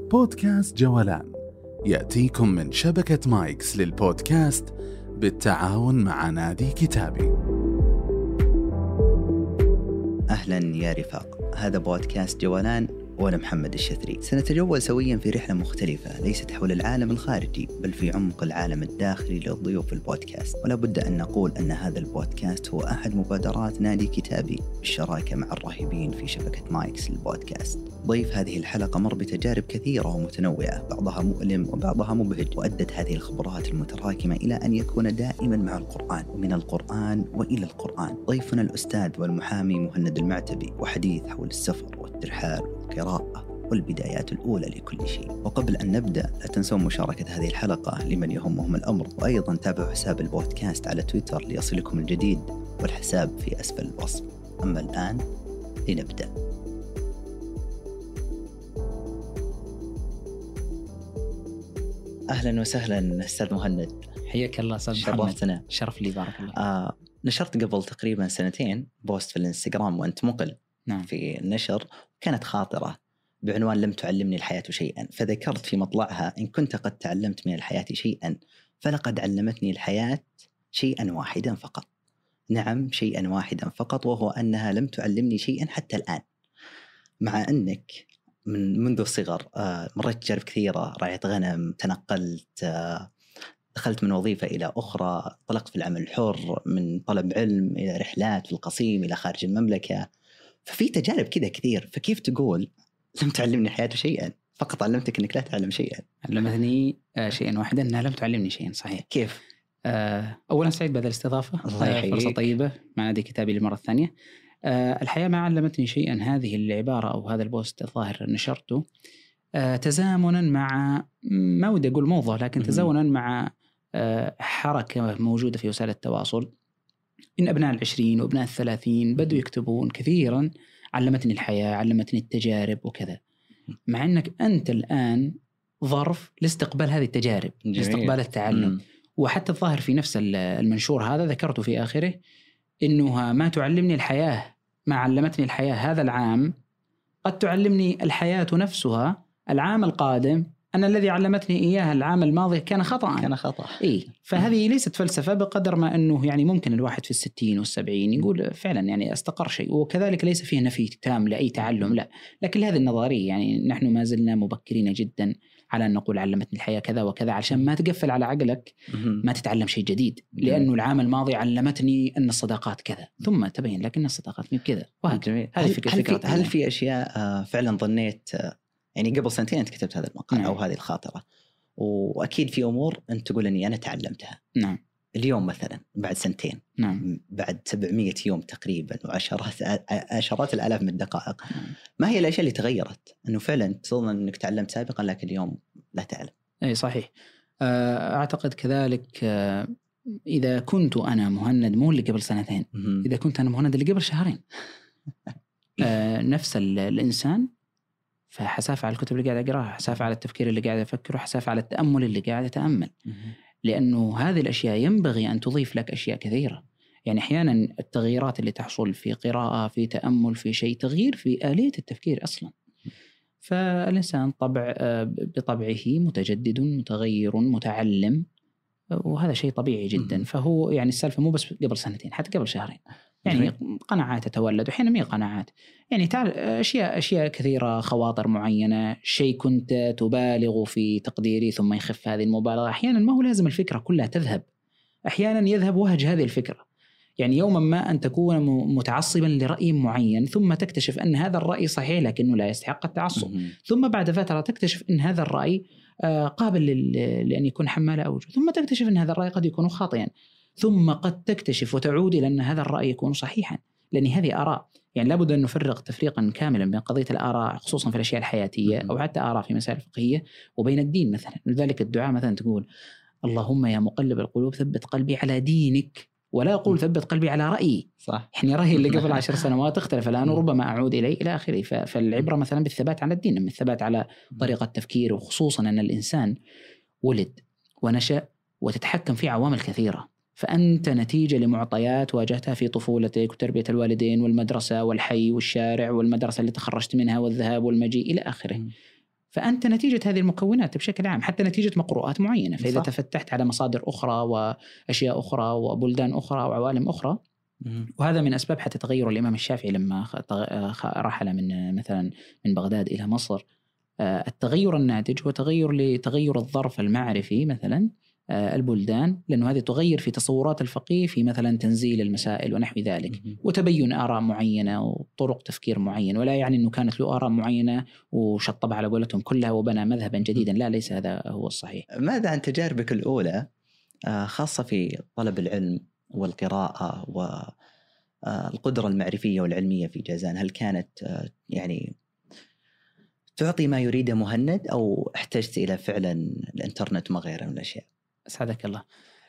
بودكاست جولان يأتيكم من شبكة مايكس للبودكاست بالتعاون مع نادي كتابي. أهلا يا رفاق، هذا بودكاست جولان وأنا محمد الشثري. سنتجول سويا في رحلة مختلفة ليست حول العالم الخارجي بل في عمق العالم الداخلي للضيوف البودكاست. ولا بد أن نقول أن هذا البودكاست هو أحد مبادرات نادي كتابي بالشراكة مع الراهبين في شبكة مايكس للبودكاست. ضيف هذه الحلقة مر بتجارب كثيرة ومتنوعة، بعضها مؤلم وبعضها مبهج، وأدت هذه الخبرات المتراكمة إلى أن يكون دائما مع القرآن ومن القرآن وإلى القرآن. ضيفنا الأستاذ والمحامي مهند المعتبي، وحديث حول السفر والترحال والقراءة والبدايات الأولى لكل شيء. وقبل أن نبدأ لا تنسوا مشاركة هذه الحلقة لمن يهمهم الأمر، وأيضا تابعوا حساب البودكاست على تويتر ليصلكم الجديد، والحساب في أسفل الوصف. أما الآن لنبدأ. أهلا وسهلا أستاذ مهند، حياك الله أستاذ شرفتنا. شرف لي، بارك الله. نشرت قبل تقريبا 2 بوست في الانستغرام وأنت مقل نعم. في النشر، كانت خاطرة بعنوان لم تعلمني الحياة شيئا، فذكرت في مطلعها: إن كنت قد تعلمت من الحياة شيئا فلقد علمتني الحياة شيئا واحدا فقط. نعم، شيئا واحدا فقط، وهو أنها لم تعلمني شيئا حتى الآن. مع أنك منذ الصغر مريت تجارب كثيرة، رعيت غنم، تنقلت، دخلت من وظيفة إلى أخرى، طلقت في العمل الحر، من طلب علم إلى رحلات في القصيم إلى خارج المملكة، ففي تجارب كذا كثير. فكيف تقول لم تعلمني الحياة شيئا، فقط علمتك أنك لا تعلم شيئا؟ علمتني شيئا واحدا، أنها لم تعلمني شيئا. صحيح. كيف؟ أولا سعيد بهذه الاستضافة، فرصة طيبة مع نادي كتابي للمرة الثانية. الحياة ما علمتني شيئا، هذه العبارة أو هذا البوست الظاهر نشرته تزامنا مع، ما ودي أقول موضة، لكن تزامنا مع حركة موجودة في وسائل التواصل، إن أبناء 20 وأبناء 30 بدوا يكتبون كثيرا: علمتني الحياة، علمتني التجارب وكذا. مع أنك أنت الآن ظرف لاستقبال هذه التجارب، لاستقبال التعلم. وحتى الظاهر في نفس المنشور هذا ذكرت في آخره إنه ما تعلمني الحياة، ما علمتني الحياة هذا العام قد تعلمني الحياة نفسها العام القادم. أنا الذي علمتني إياها العام الماضي كان خطأ. فهذه ليست فلسفة بقدر ما أنه يعني ممكن الواحد في 60 و70 يقول فعلا يعني استقر شيء، وكذلك ليس فيه نفي تام لأي تعلم، لا. لكن هذه النظرية يعني نحن ما زلنا مبكرين جدا على أن نقول علمتني الحياة كذا وكذا، علشان ما تقفل على عقلك ما تتعلم شيء جديد، لأنه العام الماضي علمتني أن الصداقات كذا، ثم تبين لك أن الصداقات مو كذا. هل في أشياء فعلا ظنيت، يعني قبل 2 أنت كتبت هذا المقال أو هذه الخاطرة، وأكيد في أمور أنت تقول أني أنا تعلمتها. نعم. اليوم مثلا بعد 2 نعم. بعد 700 يوم تقريبا وعشرات الآلاف من الدقائق، ما هي الأشياء اللي تغيرت أنه فعلا تظن أنك تعلمت سابقا لكن اليوم لا تعلم؟ أي صحيح. أعتقد كذلك. إذا كنت أنا مهند مو اللي قبل 2 إذا كنت أنا مهند اللي قبل 2 نفس الإنسان، فحسافة على الكتب اللي قاعد أقرأها، حسافة على التفكير اللي قاعد أفكره، حسافة على التأمل اللي قاعد أتأمل. لأنه هذه الأشياء ينبغي أن تضيف لك أشياء كثيرة. يعني أحيانا التغييرات اللي تحصل في قراءة، في تأمل، في شيء، تغيير في آلية التفكير أصلا. فالإنسان بطبعه متجدد، متغير، متعلم، وهذا شيء طبيعي جدا. فهو يعني السالفة مو بس قبل 2 حتى قبل 2 يعني قناعات تتولد، وحين مية قناعات يعني أشياء كثيرة، خواطر معينة، شيء كنت تبالغ في تقديري ثم يخف هذه المبالغة. أحيانا ما هو لازم الفكرة كلها تذهب، أحيانا يذهب وهج هذه الفكرة. يعني يوما ما أن تكون متعصبا لرأي معين ثم تكتشف أن هذا الرأي صحيح لكنه لا يستحق التعصب، ثم بعد فترة تكتشف أن هذا الرأي قابل لأن يكون حمال أوجه، ثم تكتشف أن هذا الرأي قد يكون خاطئا، ثم قد تكتشف وتعود إلى أن هذا الرأي يكون صحيحا، لأن هذه آراء. يعني لابد أن نفرق تفريقا كاملا بين قضية الآراء خصوصا في الأشياء الحياتية أو حتى آراء في مسائل فقهية، وبين الدين مثلا. لذلك الدعاء مثلا تقول: اللهم يا مقلب القلوب ثبت قلبي على دينك، ولا أقول ثبت قلبي على رأيي. صح. يعني رأيي اللي قبل 10 سنوات اختلف الآن، وربما أعود إلى آخره. فالعبرة مثلا بالثبات على الدين، من الثبات على طريقة تفكير، وخصوصا أن الإنسان ولد ونشأ وتتحكم فيه عوامل كثيرة. فأنت نتيجة لمعطيات واجهتها في طفولتك وتربية الوالدين والمدرسة والحي والشارع والمدرسة اللي تخرجت منها والذهاب والمجيء إلى آخره. فأنت نتيجة هذه المكونات بشكل عام، حتى نتيجة مقروءات معينة. فإذا تفتحت على مصادر أخرى وأشياء أخرى وبلدان أخرى وعوالم أخرى، وهذا من أسباب حتى تغير الإمام الشافعي لما رحل من مثلا من بغداد إلى مصر. التغير الناتج هو تغير الظرف المعرفي مثلا البلدان، لأنه هذه تغير في تصورات الفقيه في مثلا تنزيل المسائل ونحو ذلك، وتبين آراء معينة وطرق تفكير معين. ولا يعني أنه كانت له آراء معينة وشطب على قولتهم كلها وبنى مذهبا جديدا، لا، ليس هذا هو الصحيح. ماذا عن تجاربك الأولى خاصة في طلب العلم والقراءة والقدرة المعرفية والعلمية في جازان؟ هل كانت يعني تعطي ما يريده مهند، أو احتجت إلى فعلا الإنترنت وما غيره من الأشياء؟ أسعدك الله.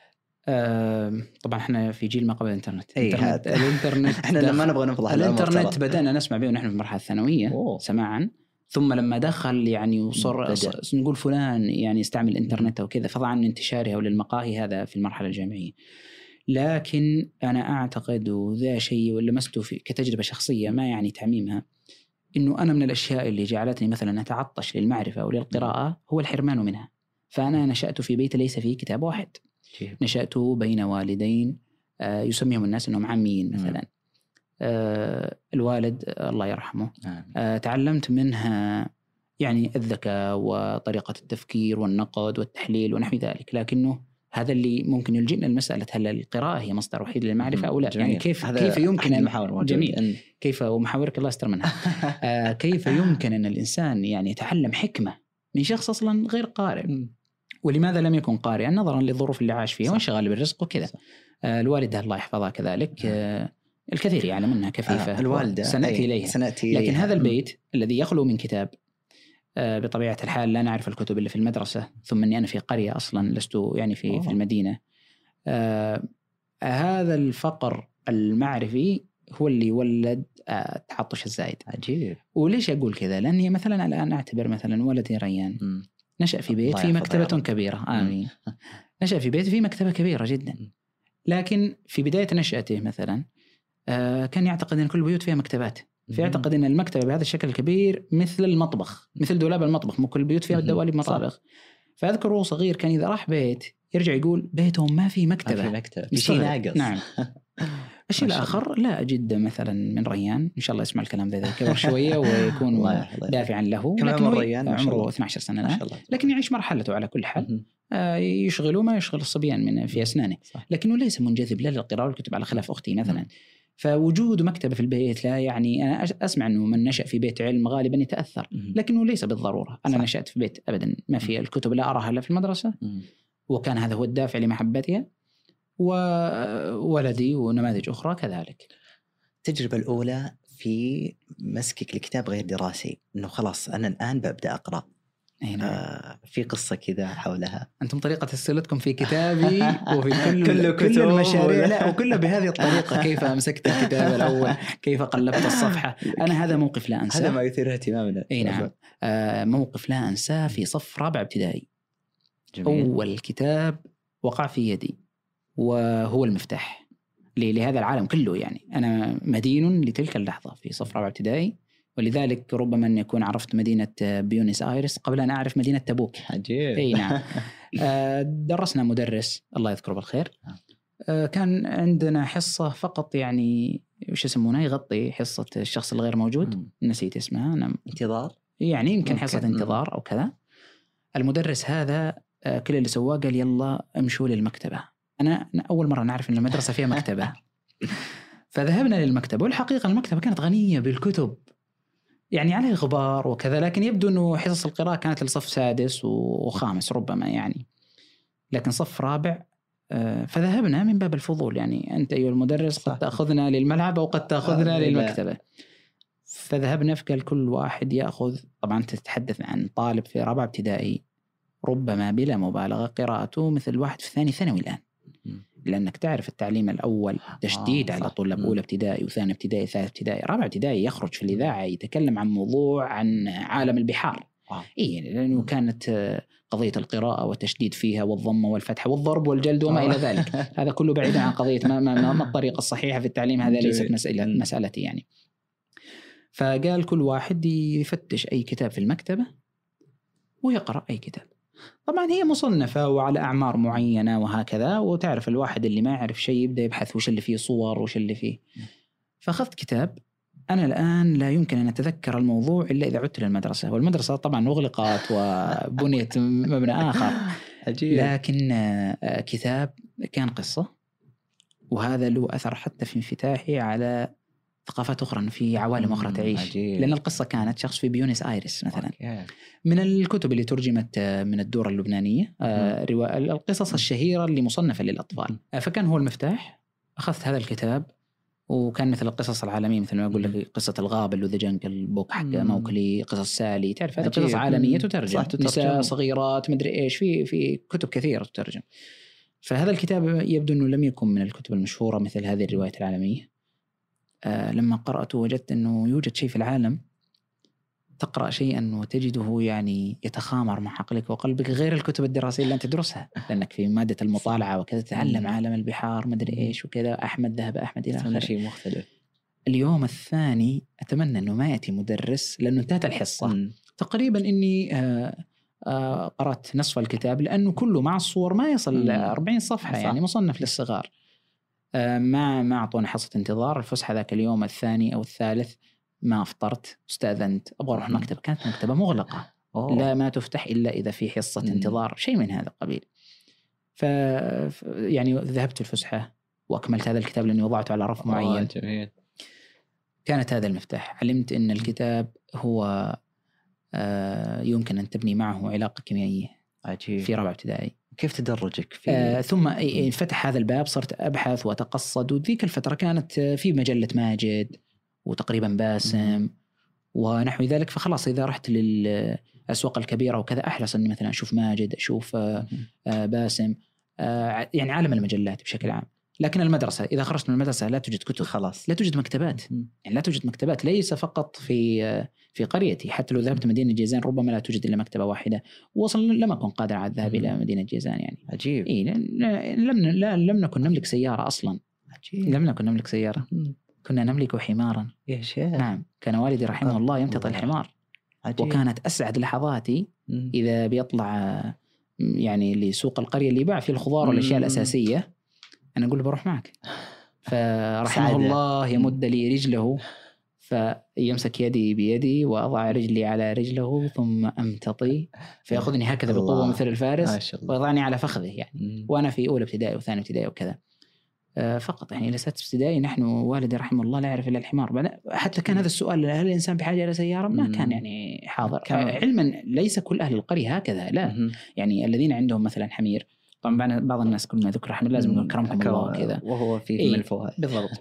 طبعا احنا في جيل ما قبل الانترنت. الانترنت احنا لما نبغى نفضح الانترنت بدأنا نسمع به ونحن في المرحلة الثانوية سماعا، ثم لما دخل يعني وصر نقول فلان يعني يستعمل الانترنت او كذا، فضلا عن انتشارها وللمقاهي هذا في المرحلة الجامعية. لكن أنا أعتقد، وذا شيء ولمسته في كتجربة شخصية ما يعني تعميمها، إنه أنا من الأشياء اللي جعلتني مثلا أتعطش للمعرفة وللقراءة هو الحرمان منها. فأنا نشأت في بيت ليس فيه كتاب واحد، نشأت بين والدين يسميهم الناس أنهم عاميين مثلا. الوالد الله يرحمه تعلمت منها يعني الذكاء وطريقة التفكير والنقد والتحليل ونحو ذلك، لكنه هذا اللي ممكن يلجئنا لمسألة هل القراءة هي مصدر وحيد للمعرفة أو لا. يعني كيف يمكن أن جميل كيف ومحاورك الله يستر منها كيف يمكن أن الإنسان يعني يتعلم حكمة من شخص أصلا غير قارئ؟ ولماذا لم يكن قارئا نظرا للظروف اللي عاش فيها وانشغال بالرزق وكذا. الوالدة الله يحفظها كذلك الكثير يعلم منها كفيفة. الوالدة سنأتي إليها. لكن هذا البيت الذي يخلو من كتاب، بطبيعة الحال لا نعرف الكتب اللي في المدرسة، ثم أني أنا في قرية أصلا لست يعني في المدينة. هذا الفقر المعرفي هو اللي يولد التعطش الزايد. عجيب. وليش أقول كذا؟ لأني مثلا الآن أعتبر مثلا ولدي ريان نشأ في بيت في مكتبة كبيرة. آمين. نشأ في بيت في مكتبة كبيرة جدا، لكن في بداية نشأته مثلا كان يعتقد أن كل البيوت فيها مكتبات، فيعتقد أن المكتبة بهذا الشكل الكبير مثل المطبخ، مثل دولاب المطبخ، مو كل البيوت فيها دواليب مطابخ. فأذكره صغير كان إذا راح بيت يرجع يقول بيتهم ما في مكتبة، في شيء ناقص. نعم. الشيء الآخر لا أجد مثلا من ريان، إن شاء الله يسمع الكلام ذا كبر شوية ويكون دافعا له، لكن ريان عمره 12 سنة لكن يعيش مرحلته على كل حال. يشغله ما يشغل الصبيان من في أسنانه، لكنه ليس منجذب لا للقراءة والكتب على خلاف أختي مثلا. فوجود مكتبة في البيت لا يعني، أنا أسمع أنه من نشأ في بيت علم غالبا يتأثر، لكنه ليس بالضرورة. أنا نشأت في بيت أبدا ما في الكتب، لا أراها إلا في المدرسة، وكان هذا هو الدافع لمحبتها، وولدي ونماذج أخرى كذلك. التجربة الأولى في مسكك لكتاب غير دراسي، أنه خلاص أنا الآن ببدأ أقرأ، في قصة كذا حولها. أنتم طريقة أسئلتكم في كتابي وفي كل المشاريع لا، وكله بهذه الطريقة. كيف أمسكت الكتاب الأول، كيف قلبت الصفحة. أنا هذا موقف لا أنساه، هذا ما يثير اهتمامنا. أي نعم. موقف لا أنساه في صف رابع ابتدائي. جميل. أول كتاب وقع في يدي وهو المفتاح لهذا العالم كله. يعني أنا مدين لتلك اللحظة في صف رابع ابتدائي، ولذلك ربما أن يكون عرفت مدينة بيونس آيرس قبل أن أعرف مدينة تبوك. عجيب. أي نعم. درسنا مدرس الله يذكره بالخير، كان عندنا حصة فقط يعني وش يسمونها، يغطي حصة الشخص الغير موجود، نسيت اسمها أنا. انتظار يعني يمكن حصة انتظار أو كذا. المدرس هذا كل اللي سواه قال يلا امشوا للمكتبة. أنا أول مرة نعرف أن المدرسة فيها مكتبة. فذهبنا للمكتبة، والحقيقة المكتبة كانت غنية بالكتب يعني عليه غبار وكذا، لكن يبدو أنه حصص القراءة كانت لصف سادس وخامس ربما يعني، لكن صف رابع. فذهبنا من باب الفضول، يعني أنت أيها المدرس قد تأخذنا للملعب أو قد تأخذنا للمكتبة. فذهبنا، فقال كل واحد يأخذ، طبعا تتحدث عن طالب في رابعة ابتدائي ربما بلا مبالغة قراءته مثل واحد في ثاني ثانوي الآن، لأنك تعرف التعليم الأول تشديد على طلاب أولى ابتدائي وثاني ابتدائي ثالث ابتدائي. رابع ابتدائي يخرج في الإذاعة يتكلم عن موضوع عن عالم البحار. إيه، لأنه كانت قضية القراءة والتشديد فيها والضمة والفتحة والضرب والجلد وما إلى ذلك. هذا كله بعيدا عن قضية ما الطريقة الصحيحة في التعليم، هذا ليست مسألتي يعني. فقال كل واحد يفتش أي كتاب في المكتبة ويقرأ أي كتاب. طبعا هي مصنفة وعلى أعمار معينة وهكذا، وتعرف الواحد اللي ما يعرف شيء يبدأ يبحث وش اللي فيه صور وش اللي فيه. فأخذت كتاب. أنا الآن لا يمكن أن أتذكر الموضوع إلا إذا عدت للمدرسة، والمدرسة طبعا أغلقت وبنيت مبنى آخر. عجيب. لكن كتاب كان قصة، وهذا له أثر حتى في انفتاحي على ثقافات أخرى، في عوالم أخرى تعيش. عجيب. لأن القصة كانت شخص في بيونس آيرس مثلا. من الكتب اللي ترجمت من الدورة اللبنانية، القصص الشهيرة اللي مصنفة للأطفال. فكان هو المفتاح. أخذت هذا الكتاب، وكان مثل القصص العالمية، مثل ما أقول لك قصة الغاب اللي ذا جنجل بوك حق موكلي، قصص سالي، تعرف هذه قصص عالمية تترجم، نساء صغيرات مدري إيش، في كتب كثيرة تترجم. فهذا الكتاب يبدو أنه لم يكن من الكتب المشهورة مثل هذه الروايات العالمية. لما قرأته وجدت أنه يوجد شيء في العالم تقرأ شيئا وتجده يعني يتخامر مع عقلك وقلبك، غير الكتب الدراسية اللي أنت تدرسها، لأنك في مادة المطالعة وكذا تتعلم عالم البحار مدري إيش وكذا، أحمد ذهب أحمد إلى آخره، شيء مختلف. اليوم الثاني أتمنى أنه ما يأتي مدرس، لأنه انتهت الحصة تقريبا إني قرأت نصف الكتاب، لأنه كله مع الصور ما يصل 40 صفحة يعني مصنف للصغار. ما أعطونا حصة انتظار الفسحة ذاك اليوم الثاني أو الثالث، ما أفطرت، استأذنت أبغى أروح مكتبة، كانت مكتبة مغلقة لا ما تفتح إلا إذا في حصة انتظار، شيء من هذا القبيل. يعني ذهبت الفسحة وأكملت هذا الكتاب لأني وضعته على رف معين. جميل. كانت هذا المفتاح. علمت أن الكتاب هو يمكن أن تبني معه علاقة كيميائية. عجيب. في رابعة ابتدائي. كيف تدرجك فيه؟ ثم فتح هذا الباب، صرت أبحث وأتقصد، وذيك الفترة كانت في مجلة ماجد وتقريبا باسم ونحو ذلك، فخلاص إذا رحت للأسواق الكبيرة وكذا أحرص أني مثلا أشوف ماجد، أشوف باسم، يعني عالم المجلات بشكل عام. لكن المدرسة إذا خرجت من المدرسة لا توجد كتب، خلاص لا توجد مكتبات، يعني لا توجد مكتبات، ليس فقط في قريتي، حتى لو ذهبت مدينة جيزان ربما لا توجد إلا مكتبة واحدة، وصل لم أكن قادر على الذهاب إلى مدينة جيزان يعني. عجيب. إيه لم نكن نملك سيارة أصلا. عجيب. لم نكن نملك سيارة، كنا نملك حمارا. يا شيخ. نعم، كان والدي رحمه الله يمتطي الحمار. عجيب. وكانت أسعد لحظاتي إذا بيطلع يعني لسوق القرية اللي يباع فيه الخضار والأشياء الأساسية، أنا أقول له بروح معك، فرحمه الله يمد لي رجله فيمسك يدي بيدي وأضع رجلي على رجله ثم أمتطي، فيأخذني هكذا بقوة مثل الفارس ويضعني على فخذه يعني. وأنا في أولى ابتدائي وثاني ابتدائي وكذا فقط يعني. إلى سادس ابتدائي نحن والدي رحمه الله لا يعرف إلا الحمار. حتى كان هذا السؤال، هل الإنسان بحاجة إلى سيارة؟ ما كان يعني حاضر. علما ليس كل أهل القرية هكذا، لا يعني الذين عندهم مثلا حمير، طبعا بعض الناس كل ما ذكر حمير لازم نقول كرمكم الله كذا، وهو في من الفوائد بالضبط.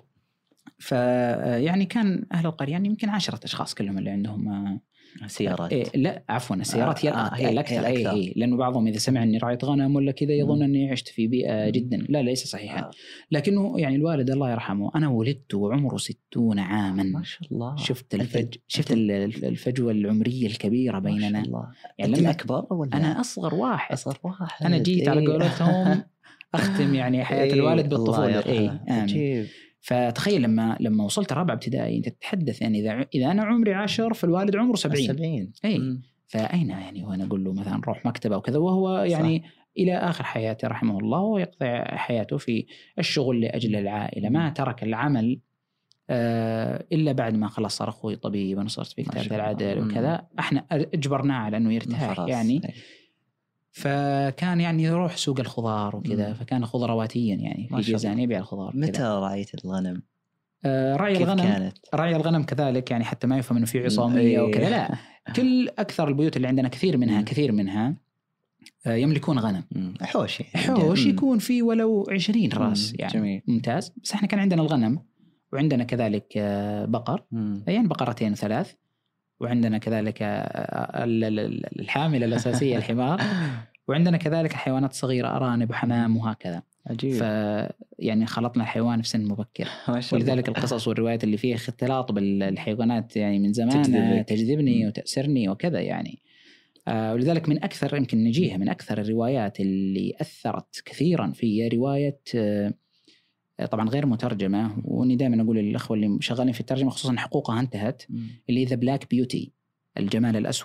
فيعني كان أهل القرية يعني يمكن 10 أشخاص كلهم اللي عندهم سيارات. لا عفوا السيارات هي الأكثر. لأنه بعضهم إذا سمع أني رعيت غنم ولا كذا يظن أني عشت في بيئة جدا، لا ليس صحيحا. لكنه يعني الوالد الله يرحمه أنا ولدت وعمره 60 عاما. ما شاء الله. شفت الفجوة العمرية الكبيرة بيننا. ما شاء الله. يعني أنت الأكبر ولا؟ أنا أصغر واحد. أصغر واحد. أنا جيت على قولتهم أختم يعني حياة الوالد بالطفولة. عجيب. فتخيل لما وصلت رابعة ابتدائي انت تتحدث يعني اذا انا عمري 10 فالوالد عمره 70. اي فاين يعني، وانا اقول له مثلا روح مكتبه وكذا، وهو يعني صح. الى اخر حياته رحمه الله ويقضي حياته في الشغل لاجل العائله، ما ترك العمل الا بعد ما خلص صار اخوي طبيب وانا صرت في كتابة العدل وكذا، احنا اجبرناه على انه يرتاح يعني. فكان يعني يروح سوق الخضار وكذا، فكان خضرواتيا يعني في جيزان يبيع الخضار. متى رعيت الغنم؟ رعي الغنم كذلك يعني، حتى ما يفهم انه في عصاميه وكذا، لا كل اكثر البيوت اللي عندنا كثير منها يملكون غنم. حوش يكون فيه ولو 20 راس يعني. جميل. ممتاز. بس احنا كان عندنا الغنم، وعندنا كذلك بقر يعني 2 3، وعندنا كذلك الحاملة الأساسية الحمار، وعندنا كذلك الحيوانات الصغيرة أرانب وحمام وهكذا. عجيب. يعني خلطنا الحيوان في سن مبكر، ولذلك القصص والروايات اللي فيها اختلاط بالحيوانات يعني من زمان تجذبني وتأسرني وكذا يعني. ولذلك من أكثر يمكن نجيها من أكثر الروايات اللي أثرت كثيرا في رواية طبعا غير مترجمة، واني دائما اقول للاخوه اللي شغالين في الترجمه خصوصا حقوقها انتهت، اللي ذا بلاك بيوتي، الجمال الاسود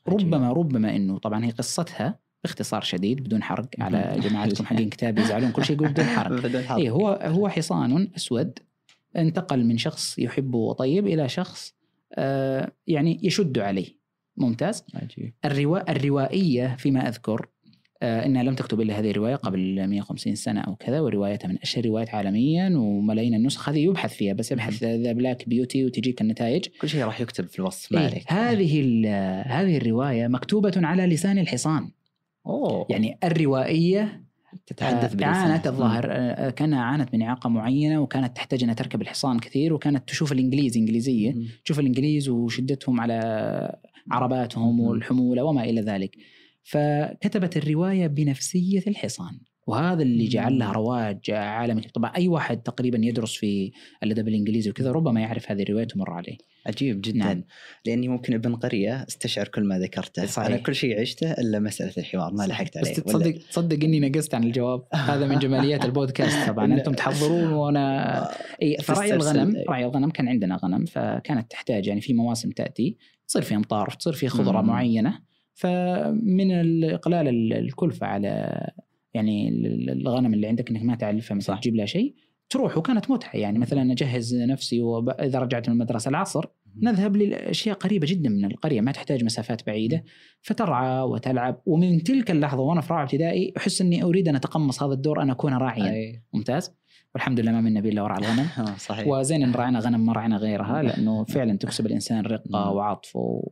ربما إنه طبعا هي قصتها باختصار شديد بدون حرق على جماعتكم حقين كتاب يزعلون كل شيء يقول بدون حرق. إيه هو حصان أسود انتقل من شخص يحبه وطيب إلى شخص يعني يشد عليه. ممتاز. الروائية فيما أذكر إنها لم تكتب إلا هذه الرواية قبل 150 سنة أو كذا، وروايتها من أشهر الروايات عالميا وملايين النسخ. هذه يبحث فيها، بس يبحث ذا بلاك بيوتي وتجيك النتائج. كل شيء راح يكتب في الوصف. ما عليك. هذه الرواية مكتوبة على لسان الحصان. يعني الروائية تتحدث عانت الظاهر عانت من إعاقة معينة، وكانت تحتاج أن تركب الحصان كثير، وكانت تشوف الإنجليز إنجليزية، تشوف الإنجليز وشدتهم على عرباتهم والحمولة وما إلى ذلك. فكتبت الرواية بنفسية الحصان، وهذا اللي جعل لها رواج عالمي. طبعا أي واحد تقريبا يدرس في الأدب الإنجليزي وكذا ربما يعرف هذه الرواية تمر عليه. عجيب جدا. نعم. لأني ممكن ابن قرية استشعر كل ما ذكرته. صحيح. أنا كل شيء عشته إلا مسألة الحوار ما لحقت عليه. بس تصدق إني نقصت عن الجواب. هذا من جماليات البودكاست. طبعا أنتم تحضرون وأنا فرأي الغنم كان عندنا غنم، فكانت تحتاج يعني في مواسم تأتي تصير في أمطار، تصير في خضرة معينة، فمن الإقلال الكلفة على يعني الغنم اللي عندك إنك ما تعلفها مثلا تجيب لها شيء تروح. وكانت متعة يعني مثلا أجهز نفسي، وإذا رجعت من المدرسة العصر نذهب لأشياء قريبة جدا من القرية ما تحتاج مسافات بعيدة، فترعى وتلعب. ومن تلك اللحظة وأنا في رابعة ابتدائي أحس أني أريد أن أتقمص هذا الدور، أن أكون راعيا. ممتاز. والحمد لله ما من نبي إلا ورع الغنم. صحيح. وزين إن رعينا غنم ما رعينا غيرها، لأنه فعلا تكسب الإنسان رقة وعطف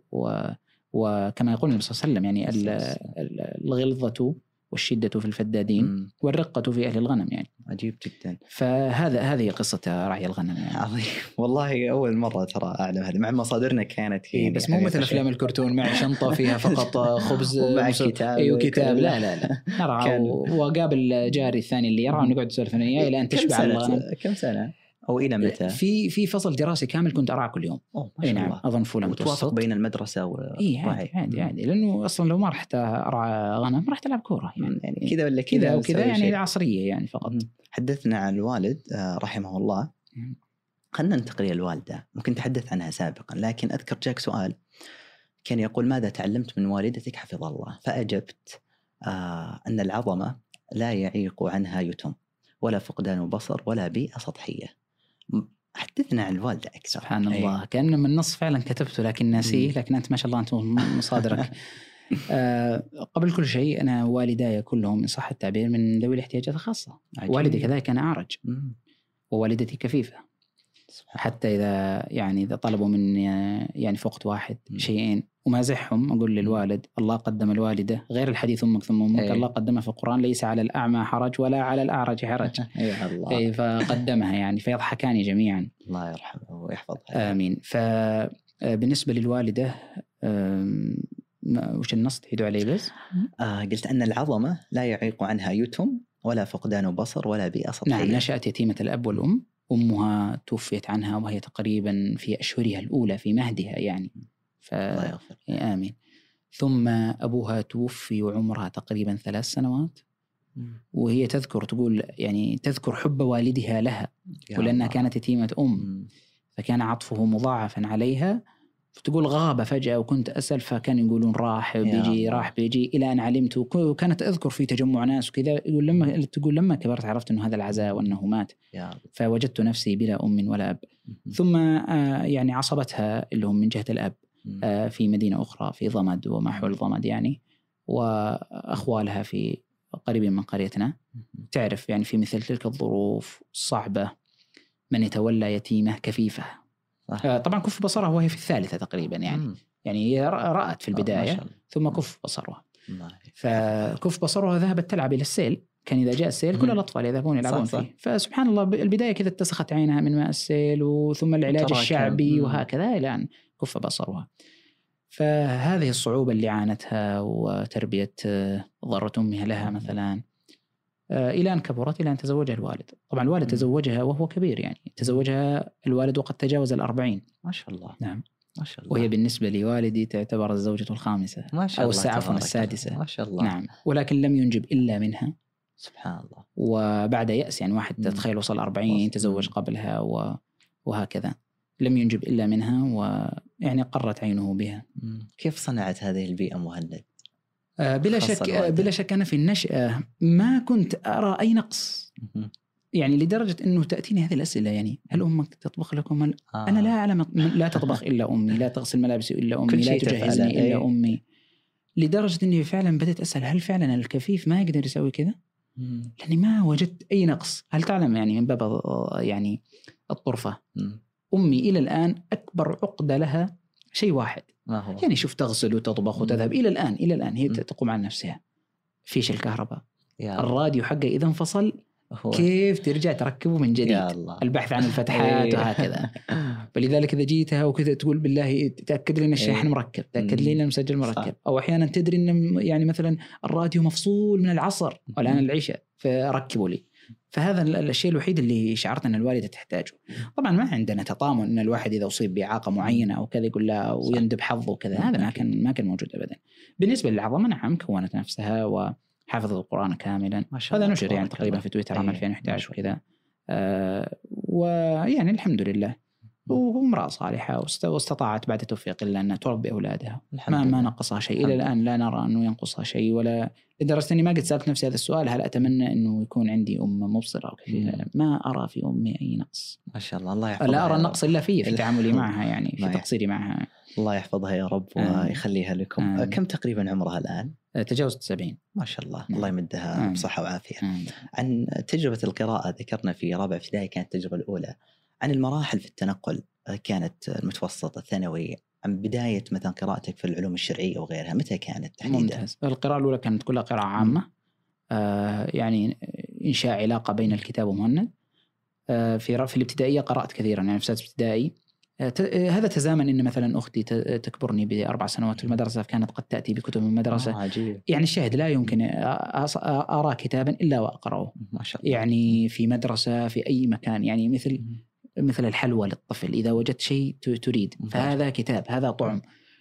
وكما يقول النبي صلى الله عليه وسلم يعني الغلظة والشدة في الفدادين والرقة في أهل الغنم يعني. عجيب جدا. هذه قصة رعي الغنم يعني. عظيم والله. أول مرة ترى أعلم هذا، مع مصادرنا كانت يعني بس مو مثل أفلام الكرتون مع شنطة فيها فقط خبز ومع كتاب. وكتاب. لا نرعى وقابل جاري الثاني اللي يرعى ونقعد نسولف وياه إلى أن تشبع الغنم. كم سنة أو إلى متى؟ في فصل دراسي كامل كنت أرعى كل يوم. نعم. أظن فولا وتوافق بين المدرسة عادي لأنه أصلا لو ما رحت أرعى غنم رحت ألعب كورة يعني كذا ولا كذا وكذا يعني عصرية يعني فقط. حدثنا عن الوالد رحمه الله. خلنا ننتقل إلى الوالدة. ممكن تحدث عنها سابقا، لكن أذكر جاك سؤال كان يقول ماذا تعلمت من والدتك حفظ الله؟ فأجبت أن العظمة لا يعيق عنها يتم ولا فقدان بصر ولا بيئة سطحية. حدثنا عن الوالدة أكثر. سبحان الله. كأنه من النص فعلا كتبته لكن ناسيه، لكن أنت ما شاء الله أنت مصادرك. قبل كل شيء أنا والداي كلهم من صح التعبير من ذوي الاحتياجات الخاصة. والدي كذلك كان أعرج ووالدتي كفيفة، حتى إذا طلبوا من يعني في وقت واحد شيئين ومازحهم أقول للوالد الله قدم الوالدة غير الحديث أمك ثم أمك. الله قدمها في القرآن ليس على الأعمى حرج ولا على الأعرج حرج. الله. فقدمها يعني فيضحكان جميعا. الله يرحمه ويحفظها. آمين. فبالنسبة للوالدة وش النص تحيدوا عليه بس؟ قلت أن العظمة لا يعيق عنها يتم ولا فقدان بصر ولا بيئة سطحية. نعم. نشأت يتيمة الأب والأم، أمها توفيت عنها وهي تقريبا في أشهرها الأولى في مهدها يعني. الله يغفر. آمين. ثم أبوها توفي وعمرها تقريبا 3 سنوات، وهي تقول يعني تذكر حب والدها لها ولأنها كانت يتيمة أم فكان عطفه مضاعفا عليها. فتقول غاب فجأة وكنت أسأل فكان يقولون راح بيجي إلى أن علمت. وكانت أذكر في تجمع ناس وكذا تقول لما كبرت عرفت أنه هذا العزاء وأنه مات، فوجدت نفسي بلا أم ولا أب. ثم يعني عصبتها اللي هم من جهة الأب في مدينة أخرى في ضمد وما حول ضمد يعني، وأخوالها في قريب من قريتنا. تعرف يعني في مثل تلك الظروف الصعبة من يتولى يتيمة كفيفة. طبعا كف بصرها وهي في 3 تقريبا يعني هي رأت في البداية ثم كف بصرها. فكف بصرها ذهبت تلعب إلى السيل. كان إذا جاء السيل كل الأطفال يذهبون يلعبون فيه. فسبحان الله البداية كذا اتسخت عينها من ماء السيل وثم العلاج الشعبي وهكذا إلى أن كف بصرها. فهذه الصعوبة اللي عانتها وتربية ضرة أمها لها مثلا إلى أن كبرت إلى أن تزوجها الوالد. طبعا الوالد تزوجها وهو كبير يعني تزوجها الوالد وقد تجاوز 40. ما شاء الله. نعم ما شاء الله. وهي بالنسبة لوالدي تعتبر الزوجة الخامسة ما شاء الله. أو عفوا 6. ما شاء الله. نعم. ولكن لم ينجب إلا منها. سبحان الله. وبعد يأس يعني واحد تتخيل وصل 40 تزوج قبلها وهكذا. لم ينجب إلا منها، ويعني قرت عينه بها. كيف صنعت هذه البيئة مهند؟ بلا شك أنا في النشأة ما كنت أرى أي نقص، يعني لدرجة أنه تأتيني هذه الأسئلة، يعني هل أمك تطبخ لكم؟ أنا لا أعلم، لا تطبخ إلا أمي، لا تغسل ملابس إلا أمي، لا تجهزني إلا أمي. لدرجة أني فعلا بدأت أسأل هل فعلا الكفيف ما يقدر يسوي كذا؟ لأني ما وجدت أي نقص. هل تعلم يعني من باب يعني الطرفة، أمي إلى الآن أكبر عقدة لها شيء واحد، ما هو؟ يعني شوف تغسل وتطبخ وتذهب إلى الآن هي تقوم عن نفسها. فيش الكهرباء، الراديو حقه إذا انفصل كيف ترجع تركبه من جديد؟ البحث عن الفتحات وهكذا. فلذلك إذا جيتها وكذا تقول بالله تأكد لي أن الشاحن مركب، تأكد لي أن المسجل مركب، أو أحيانا تدري أن يعني مثلا الراديو مفصول من العصر والآن العشاء فركبوا لي. فهذا الشيء الوحيد اللي شعرت أن الوالدة تحتاجه. طبعا ما عندنا تطامن أن الواحد إذا أصيب بإعاقة معينة أو كذا يقول لا ويندب حظه وكذا، هذا ما كان موجود أبدا. بالنسبة للعظمة نعم كونت نفسها وحفظت القرآن كاملا، هذا نشر يعني تقريبا في تويتر عام 2011 وكذا. ويعني الحمد لله وامرأة صالحة واستطاعت بعد توفيق الله أن تربي أولادها، ما نقصها شيء إلى الآن، لا نرى أنه ينقصها شيء، ولا لدرجة أني ما قد سألت نفسي هذا السؤال هل أتمنى أنه يكون عندي أم مبصرة أو كذا. ما أرى في أمي أي نقص، ما شاء الله. الله يحفظها، لا أرى النقص إلا في تعاملي معها، يعني في تقصيري معها. الله يحفظها يا رب ويخليها لكم. كم تقريبا عمرها الآن؟ تجاوزت 70 ما شاء الله. الله يمدها بصحة وعافية. عن تجربة القراءة ذكرنا في رابع ابتدائي كانت التجربة الأولى. عن المراحل في التنقل، كانت المتوسط الثانوي، عن بداية مثلا قراءتك في العلوم الشرعية وغيرها، متى كانت تحديدا؟ ممتاز. القراءة الأولى كانت كلها قراءة عامة، يعني إنشاء علاقة بين الكتاب ومهند. في الابتدائية قرأت كثيرا، يعني في سادس ابتدائي. هذا تزامن إن مثلا أختي تكبرني ب4 سنوات في المدرسة، فكانت قد تأتي بكتب من المدرسة. يعني الشاهد لا يمكن أرى كتابا إلا وأقرأه، ما شاء الله. يعني في مدرسة في أي مكان، يعني مثل الحلوى للطفل، إذا وجدت شيء تريد فهذا كتاب، هذا طعم.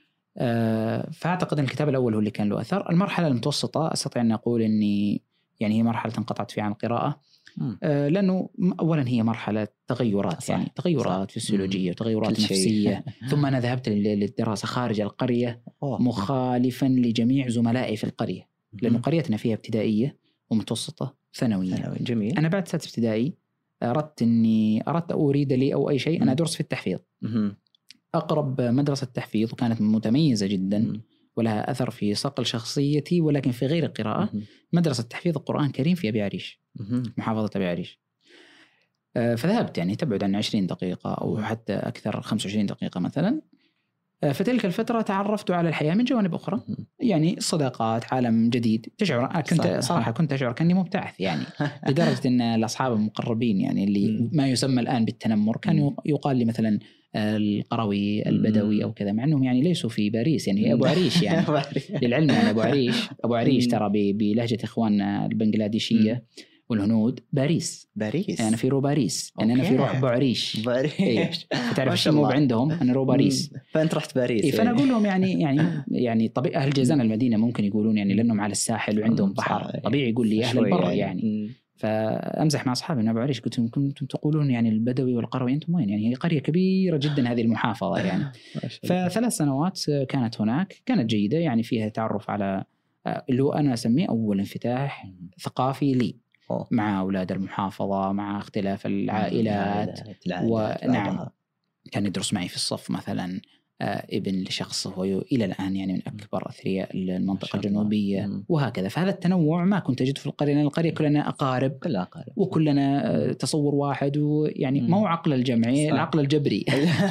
فأعتقد أن الكتاب الأول هو اللي كان له أثر. المرحلة المتوسطة أستطيع أن أقول أني يعني هي مرحلة انقطعت فيها عن القراءة، لأنه أولا هي مرحلة تغيرات، يعني تغيرات فسيولوجية وتغيرات نفسية. ثم أنا ذهبت للدراسة خارج القرية مخالفا لجميع زملائي في القرية، لأنه قريتنا فيها ابتدائية ومتوسطة ثانوية. جميل. أنا بعد سادس ابتدائي أردت أريد لي أو أي شيء أنا أدرس في التحفيظ. أقرب مدرسة تحفيظ وكانت متميزة جدا ولها أثر في صقل شخصيتي ولكن في غير القراءة، مدرسة تحفيظ القرآن الكريم في أبي عريش، محافظة أبي عريش. فذهبت، يعني تبعد عن 20 دقيقة أو حتى أكثر، 25 دقيقة مثلا. فتلك الفترة تعرفت على الحياة من جوانب أخرى، يعني صداقات، عالم جديد. كنت أشعر كأني مبتعث، يعني لدرجة أن الأصحاب المقربين يعني اللي ما يسمى الآن بالتنمر كان يقال لي مثلا القروي البدوي أو كذا، مع أنهم يعني ليسوا في باريس، يعني أبو عريش يعني للعلم، يعني أبو عريش ترى بلهجة إخواننا البنغلاديشية والهنود باريس. أنا في رو باريس، يعني أنا في روح أبو عريش. تعرف الشيء مو عندهم، أنا رو باريس. فأنت رحت باريس. فأنا أقول لهم يعني طبيعي أهل جيزان المدينة ممكن يقولون يعني لأنهم على الساحل وعندهم بحر، طبيعي يقول لي أهل البر يعني. فأمزح مع أصحابي أبو عريش، قلت لهم كنتم تقولون يعني البدوي والقروي، أنتم وين؟ يعني هي قرية كبيرة جدا هذه المحافظة يعني. ف3 سنوات كانت هناك، كانت جيدة، يعني فيها تعرف على اللي هو أنا أسميه أول انفتاح ثقافي لي مع أولاد المحافظة، مع اختلاف العائلات. ونعم كان يدرس معي في الصف مثلا ابن لشخص هو إلى الآن يعني من أكبر أثرياء المنطقة الجنوبية وهكذا. فهذا التنوع ما كنت أجد في القرية، لأن القرية كلنا أقارب وكلنا تصور واحد، ويعني مو عقل الجمعي، العقل الجبري.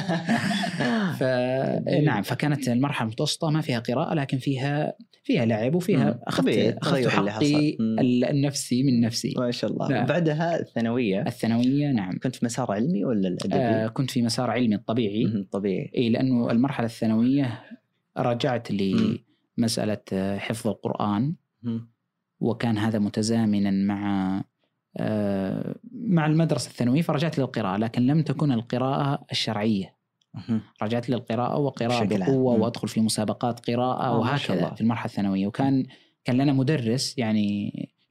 فنعم، فكانت المرحلة المتوسطة ما فيها قراءة، لكن فيها لعب وفيها أخذت حقي النفسي من نفسي. ما شاء الله. بعدها الثانوية نعم. كنت في مسار علمي ولا الأدبي؟ كنت في مسار علمي الطبيعي. طبيعي. لأنه المرحلة الثانوية رجعت لمسألة حفظ القرآن، وكان هذا متزامنا مع المدرسة الثانوية، فرجعت للقراءة، لكن لم تكن القراءة الشرعية. رجعت للقراءة وقراءة بقوة، وأدخل في مسابقات قراءة وهكذا في المرحلة الثانوية. وكان لنا مدرس يعني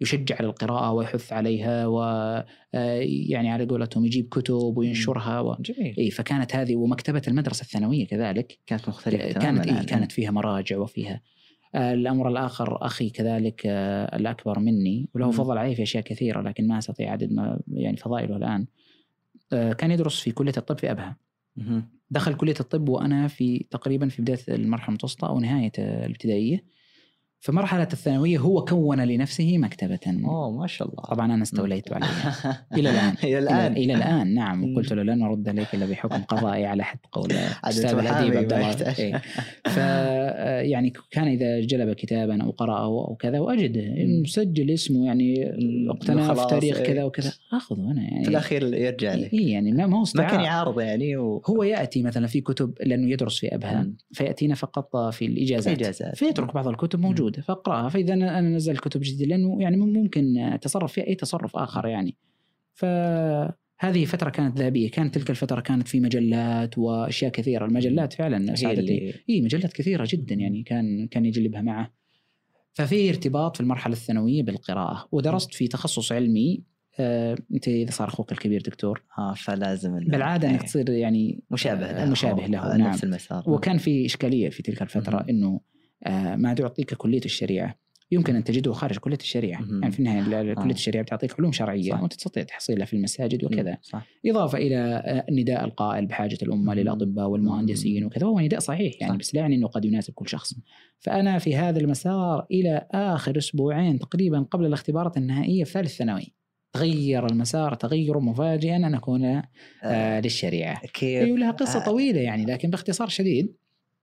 يشجع على القراءة ويحث عليها، ويعني على قولتهم يجيب كتب وينشرها جميل. فكانت هذه، ومكتبة المدرسة الثانوية كذلك كانت مختلفة كانت فيها مراجع وفيها. الأمر الآخر أخي كذلك الأكبر مني وله فضل عليه في أشياء كثيرة لكن ما أستطيع عدد ما يعني فضائله الآن، كان يدرس في كلية الطب في أبها. دخل كلية الطب وأنا تقريبا في بداية المرحلة المتوسطة أو نهاية الابتدائية. في مرحلة الثانوية هو كون لنفسه مكتبة. ما شاء الله. طبعا أنا استوليت عليها إلى الآن. إلى الآن نعم. وقلت له لن أرد عليك إلا بحكم قضائي على حد قول أستاذ الأديب عبد الله. يعني كان إذا جلب كتابا أو قرأه أو كذا وأجده مسجل اسمه يعني اقتنى في تاريخ كذا وكذا أخذه أنا يعني في الأخير يرجع لك. يعني ما هو ما كان يعارض يعني هو يأتي مثلا في كتب لأنه يدرس في أبها فيأتينا فقط في الإجازات فيترك بعض الكتب موجودة فأقرأها. فإذا أنا نزل كتب جديدة لأنه يعني ممكن أتصرف فيها أي تصرف آخر يعني. فهذه فترة كانت ذهبية. كانت تلك الفترة كانت في مجلات وأشياء كثيرة. المجلات فعلا ساعدتني. مجلات كثيرة جدا يعني كان يجلبها معه. ففي ارتباط في المرحلة الثانوية بالقراءة. ودرست في تخصص علمي. أنت إذا صار أخوك الكبير دكتور فلازم بالعادة أنك تصير يعني مشابه له نعم. نفس المسار. وكان في إشكالية في تلك الفترة إنه ما تعطيك كلية الشريعة يمكن أن تجده خارج كلية الشريعة. يعني في النهاية كلية الشريعة بتعطيك علوم شرعية وأنت تستطيع تحصيلها في المساجد وكذا. إضافة إلى نداء القائل بحاجة الأمة للأطباء والمهندسين وكذا. هو نداء صحيح يعني بس لا يعني أنه قد يناسب كل شخص. فأنا في هذا المسار إلى آخر أسبوعين تقريبا قبل الاختبارات النهائية في ثالث ثانوي تغير المسار تغير مفاجئا أن أكون للشريعة. ولها قصة طويلة يعني لكن باختصار شديد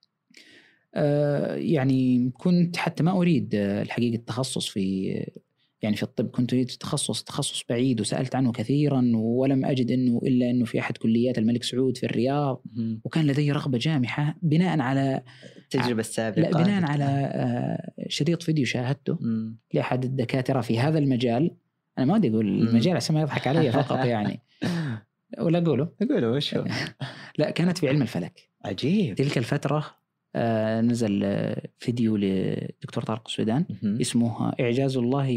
يعني كنت حتى ما أريد الحقيقة التخصص في الطب. كنت أريد تخصص بعيد وسألت عنه كثيرا ولم أجد إلا في أحد كليات الملك سعود في الرياض. وكان لدي رغبة جامحة بناء على التجربة السابقة. لا بناء على شريط فيديو شاهدته لأحد الدكاترة في هذا المجال. أنا ما أدري أقول المجال عشان ما يضحك علي فقط يعني ولا أقوله وش هو؟ لا كانت في علم الفلك. عجيب. تلك الفترة نزل فيديو لدكتور طارق السودان اسمه إعجاز الله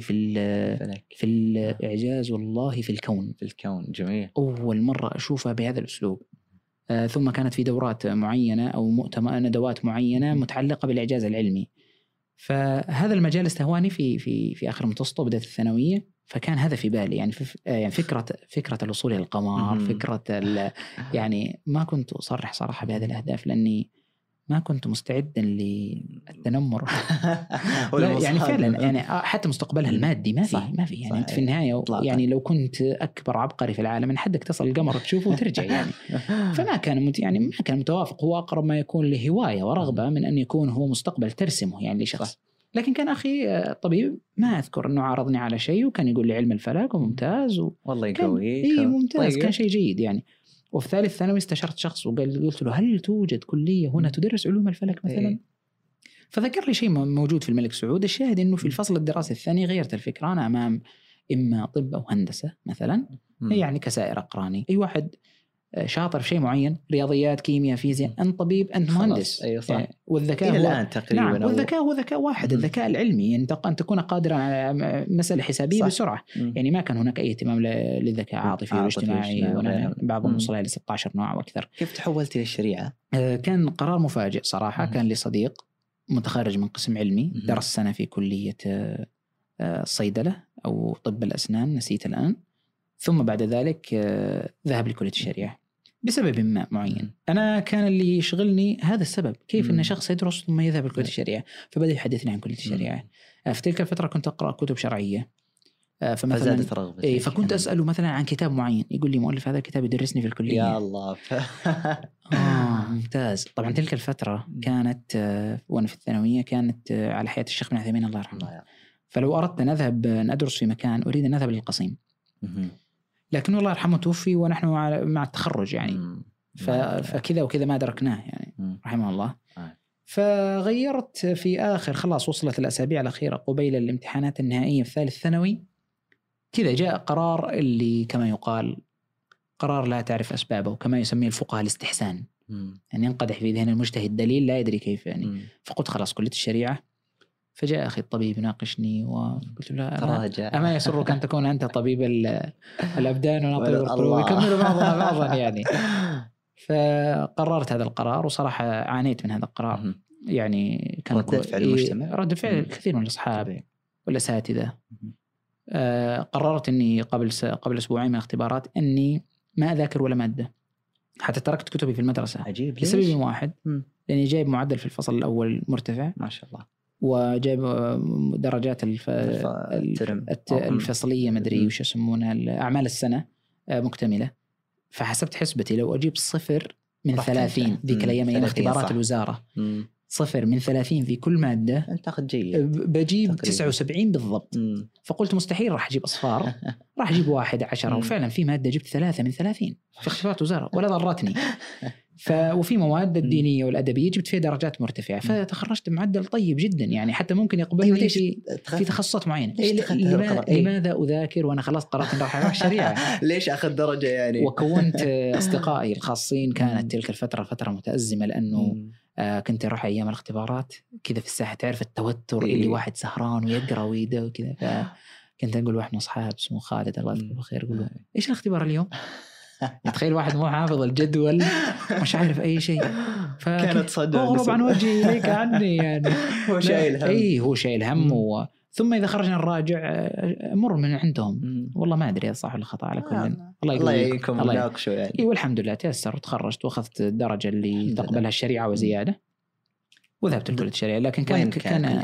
إعجاز الله في الكون. جميل. أول مرة أشوفها بهذا الأسلوب. ثم كانت في دورات معينة أو ندوات معينة متعلقة بالإعجاز العلمي. فهذا المجال استهواني في آخر المتوسط وبداية الثانوية. فكان هذا في بالي يعني فكرة الوصول إلى القمر فكرة يعني ما كنت أصرح صراحة بهذه الأهداف لأني ما كنت مستعدا للتنمر. يعني فعلا يعني حتى مستقبلها المادي ما في يعني أنت في النهاية يعني لو كنت أكبر عبقري في العالم من حدك تصل القمر تشوفه وترجع يعني. فما كان ما كان متوافق. هو أقرب ما يكون لهواية ورغبة من أن يكون هو مستقبل ترسمه يعني لشخص. لكن كان أخي طبيب ما أذكر أنه عارضني على شيء وكان يقول لي علم الفلك وممتاز والله يقويك. ممتاز. كان شيء جيد يعني. وفي ثالث ثانوي استشرت شخص قلت له هل توجد كلية هنا تدرس علوم الفلك مثلا؟ فذكر لي شيء موجود في الملك سعود. الشاهد أنه في الفصل الدراسي الثاني غيرت الفكرة. أنا أمام إما طب أو هندسة مثلا يعني كسائر أقراني. أي واحد شاطر في شيء معين رياضيات كيمياء فيزياء أنت طبيب أنت مهندس. يعني والذكاء الآن تقريبا نعم. والذكاء هو ذكاء واحد. الذكاء العلمي أن تكون قادرا على مسألة حسابية بسرعة. يعني ما كان هناك أي اهتمام للذكاء عاطفي واجتماعي بعضهم وصل إلى 16 نوع وأكثر. كيف تحولت للشريعة؟ كان قرار مفاجئ صراحة. كان لي صديق متخرج من قسم علمي درس سنة في كلية الصيدلة أو طب الأسنان نسيت الآن. ثم بعد ذلك ذهب لكلية الشريعة بسبب ما معين. أنا كان اللي يشغلني هذا السبب كيف أن شخص يدرس ثم يذهب لكلية الشريعة. فبدأ يحدثني عن كلية الشريعة. في تلك الفترة كنت أقرأ كتب شرعية فزادت رغبتي. فكنت أسأله مثلا عن كتاب معين يقول لي مؤلف هذا الكتاب يدرسني في الكلية. يا الله. ممتاز. طبعا تلك الفترة كانت وأنا في الثانوية كانت على حياة الشيخ بن عثيمين الله يرحمه. فلو أردت أن أذهب أن أدرس في مكان أريد أن أذهب للقصيم لكن الله يرحمه توفي ونحن مع التخرج يعني. فكذا وكذا ما دركناه يعني رحمه الله. فغيرت في آخر خلاص وصلت الأسابيع الأخيرة قبيل الامتحانات النهائية في ثالث ثانوي كذا جاء قرار اللي كما يقال قرار لا تعرف أسبابه وكما يسميه الفقهاء الاستحسان. يعني ينقدح في ذهن المجتهد دليل لا يدري كيف يعني. فقلت خلاص كلية الشريعة فجاء أخي الطبيب يناقشني وقلت له تراجع. أما يسرك أن تكون أنت طبيب الأبدان وأنا طبيب القلوب ويكمل بعضنا بعضا يعني. فقررت هذا القرار، وصراحة عانيت من هذا القرار. يعني كان رد فعل المجتمع، رد فعل كثير من الأصحاب والأساتذة. قررت أني قبل أسبوعين من الاختبارات أني ما أذاكر ولا مادة، حتى تركت كتبي في المدرسة. عجيب. لسبب واحد، لأني جايب معدل في الفصل الأول مرتفع ما شاء الله، وجايب درجات الفصلية مدري وش يسمونها أعمال السنة مكتملة. فحسبت حسبتي لو أجيب 0 من 30 ذيك الأيام اختبارات الوزارة 0 من 30 في كل مادة، أنت تأخذ جيد، بجيب 79 بالضبط. فقلت مستحيل راح أجيب أصفار، راح أجيب 1 10. وفعلا في مادة جبت 3 من 30 في اختبارات وزارة ولا ضرتني. وفي مواد الدينية والأدبية جبت فيها درجات مرتفعة، فتخرجت معدل طيب جدا يعني، حتى ممكن يقبلني في تخصصات معينة. لماذا أذاكر وأنا خلاص قررت أن راح الشريعة؟ ليش أخذ درجة يعني؟ وكونت أصدقائي الخاصين، كانت تلك الفترة فترة متأزمة، لأنه كنت أروح أيام الاختبارات كذا في الساحة، تعرف التوتر اللي واحد سهران ويقرأ ويده وكذا. فكنت أقول واحد من أصحاب اسمه خالد الله يذكره بخير، أقول له إيش الاختبار اليوم؟ تخيل واحد مو حافظ الجدول مش عارف أي شيء. كانت صدمة، أغرب عن وجهي ليك عني يعني. هو شايل هم. هو شايل هم. ثم إذا خرجنا الراجع مر من عندهم، والله ما أدري صح ولا خطأ، على كل الله يعينكم وناقشوا يعني. والحمد لله تيسر وتخرجت وأخذت الدرجة اللي تقبلها الشريعة وزيادة، وذهبت لكلية الشريعة. لكن كان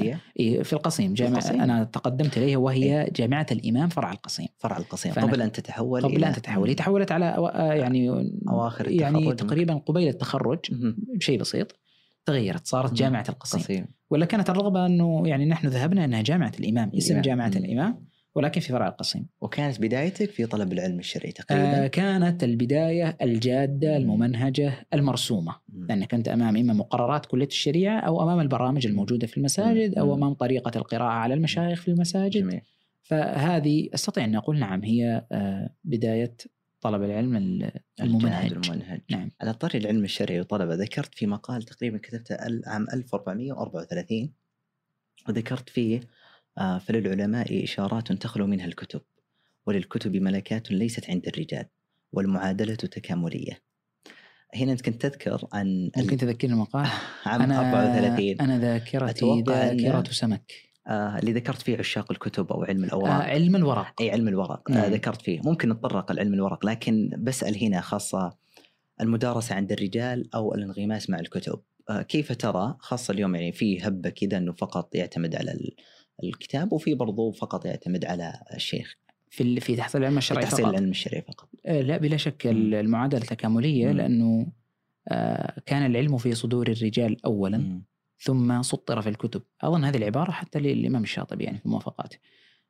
في القصيم جامعة أنا تقدمت إليها، وهي جامعة الإمام فرع القصيم. قبل أن تتحول هي تحولت على يعني أواخر يعني تقريبا قبيل التخرج بشيء بسيط تغيرت، صارت جامعة القصيم. ولا كانت الرغبة أنه يعني نحن ذهبنا أنها جامعة الإمام، اسم جامعة الإمام، ولكن في فرع القصيم. وكانت بدايتك في طلب العلم الشرعي تقريبا؟ كانت البداية الجادة الممنهجة المرسومة، لأنك أنت أمام إما مقررات كلية الشريعة أو أمام البرامج الموجودة في المساجد أو أمام طريقة القراءة على المشايخ في المساجد. جميل. فهذه أستطيع أن أقول نعم هي بداية طلب العلم الممنهج. نعم. على طريق العلم الشرعي وطلبه، ذكرت في مقال تقريبا كتبته عام 1434 وذكرت فيه فللعلماء إشارات تخلو منها الكتب، وللكتب ملكات ليست عند الرجال، والمعادلة تكاملية. هنا أنت كنت تذكر عن ممكن تذكرني المقال؟ عام 34. أنا ذاكرتي ذاكرة سمك. اللي ذكرت فيه عشاق الكتب أو علم الأوراق. علم الورق. أي علم الورق. ذكرت فيه. ممكن نتطرق لعلم الورق، لكن بسأل هنا خاصة المدارسة عند الرجال أو الانغماس مع الكتب، كيف ترى؟ خاصة اليوم يعني في هبة كذا أنه فقط يعتمد على الكتاب، وفي برضو فقط يعتمد على الشيخ في تحصيل العلم الشرعي فقط. تحصيل العلم الشرعي فقط. لا بلا شك المعادلة تكاملية، لأنه كان العلم في صدور الرجال أولا ثم سطر في الكتب. أظن هذه العبارة حتى للإمام الشاطبي يعني في موافقاته.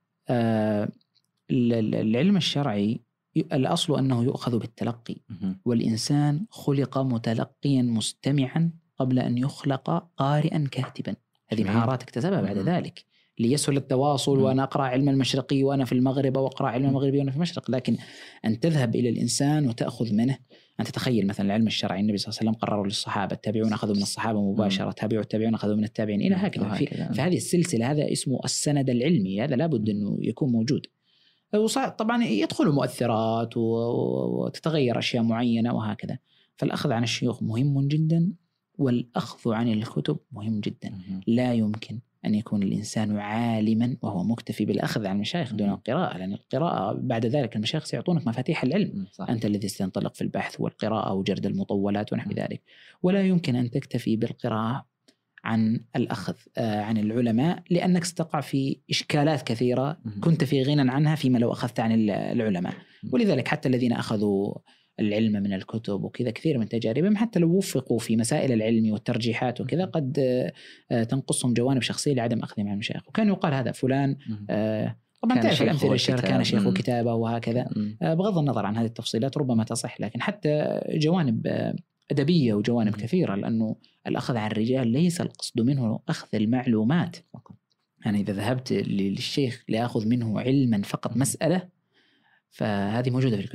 العلم الشرعي الأصل أنه يؤخذ بالتلقي، والإنسان خلق متلقيا مستمعا قبل أن يخلق قارئا كاتبا. هذه مهارات اكتسبها بعد ذلك ليسهل التواصل. وأنا أقرأ علم المشرقي وأنا في المغرب، أو أقرأ علم المغربي وأنا في المشرق. لكن أن تذهب إلى الإنسان وتأخذ منه، أن تتخيل مثلا العلم الشرعي النبي صلى الله عليه وسلم قرروا للصحابة، التابعون أخذوا من الصحابة مباشرة، التابعون أخذوا من التابعين، إلى هكذا. فهذه السلسلة هذا اسمه السند العلمي، هذا لابد أنه يكون موجود. طبعا يدخل مؤثرات وتتغير أشياء معينة وهكذا. فالأخذ عن الشيوخ مهم جدا، والأخذ عن الكتب مهم جدا. لا يمكن أن يكون الإنسان عالما وهو مكتفي بالأخذ عن المشايخ دون القراءة، لأن القراءة بعد ذلك المشايخ سيعطونك مفاتيح العلم. صح. أنت الذي ستنطلق في البحث والقراءة وجرد المطولات ونحو ذلك. ولا يمكن أن تكتفي بالقراءة عن الأخذ عن العلماء، لأنك ستقع في إشكالات كثيرة كنت في غنى عنها فيما لو أخذت عن العلماء. ولذلك حتى الذين أخذوا العلم من الكتب وكذا، كثير من تجاربهم حتى لو وفقوا في مسائل العلم والترجيحات وكذا، قد تنقصهم جوانب شخصية لعدم أخذهم عن المشايخ. وكان يقال هذا فلان طبعا تعرف الأمثلة الشهر كان شيخ كتابة وهكذا. بغض النظر عن هذه التفصيلات ربما تصح، لكن حتى جوانب أدبية وجوانب كثيرة، لأنه الأخذ عن الرجال ليس القصد منه أخذ المعلومات. أنا إذا ذهبت للشيخ لأخذ منه علما فقط مسألة، فهذه موجودة في الكتب.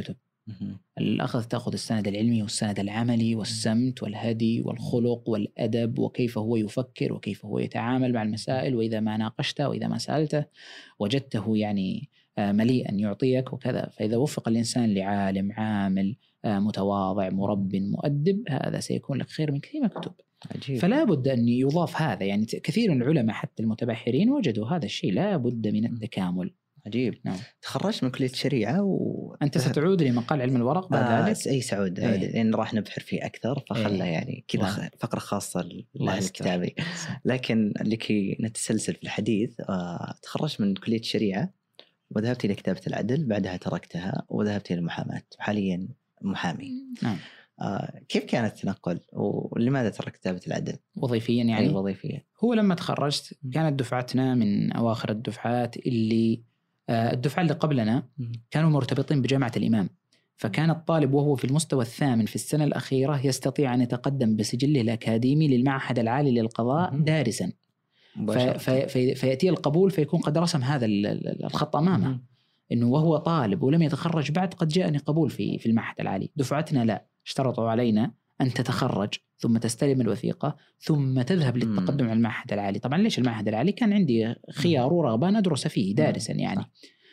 الأخذ تأخذ السند العلمي والسند العملي والسمت والهدي والخلق والأدب وكيف هو يفكر وكيف هو يتعامل مع المسائل، وإذا ما ناقشته وإذا ما سألته وجدته يعني مليئا يعطيك وكذا. فإذا وفق الإنسان لعالم عامل متواضع مرب مؤدب، هذا سيكون لك خير من كثير من الكتب. عجيب. فلا بد أن يضاف هذا، يعني كثير من العلماء حتى المتبحرين وجدوا هذا الشيء، لا بد من التكامل. عجيب. نعم. تخرجت من كلية الشريعة أنت ستعود لمقال علم الورق بعد ذلك؟ أي سعود، لأن راح نبحر فيه أكثر، فخلى يعني كذا فقرة خاصة للأهل الكتابي. لكن لكي نتسلسل في الحديث، تخرجت من كلية الشريعة وذهبت إلى كتابة العدل، بعدها تركتها وذهبت إلى المحاماة، حاليا محامي. نعم. كيف كان التنقل ولماذا تركت كتابة العدل؟ وظيفيا يعني؟ وظيفيا. هو لما تخرجت كانت دفعتنا من أواخر الدفعات اللي الدفعة اللي قبلنا كانوا مرتبطين بجامعة الإمام، فكان الطالب وهو في المستوى الثامن في السنة الأخيرة يستطيع أن يتقدم بسجله الأكاديمي للمعهد العالي للقضاء دارسا، فيأتي القبول فيكون قد رسم هذا الخط أمامه إنه وهو طالب ولم يتخرج بعد قد جاءني قبول في المعهد العالي. دفعتنا لا، اشترطوا علينا أن تتخرج ثم تستلم الوثيقة ثم تذهب للتقدم على المعهد العالي. طبعا ليش المعهد العالي؟ كان عندي خيار ورغبة أن أدرس فيه دارسا يعني.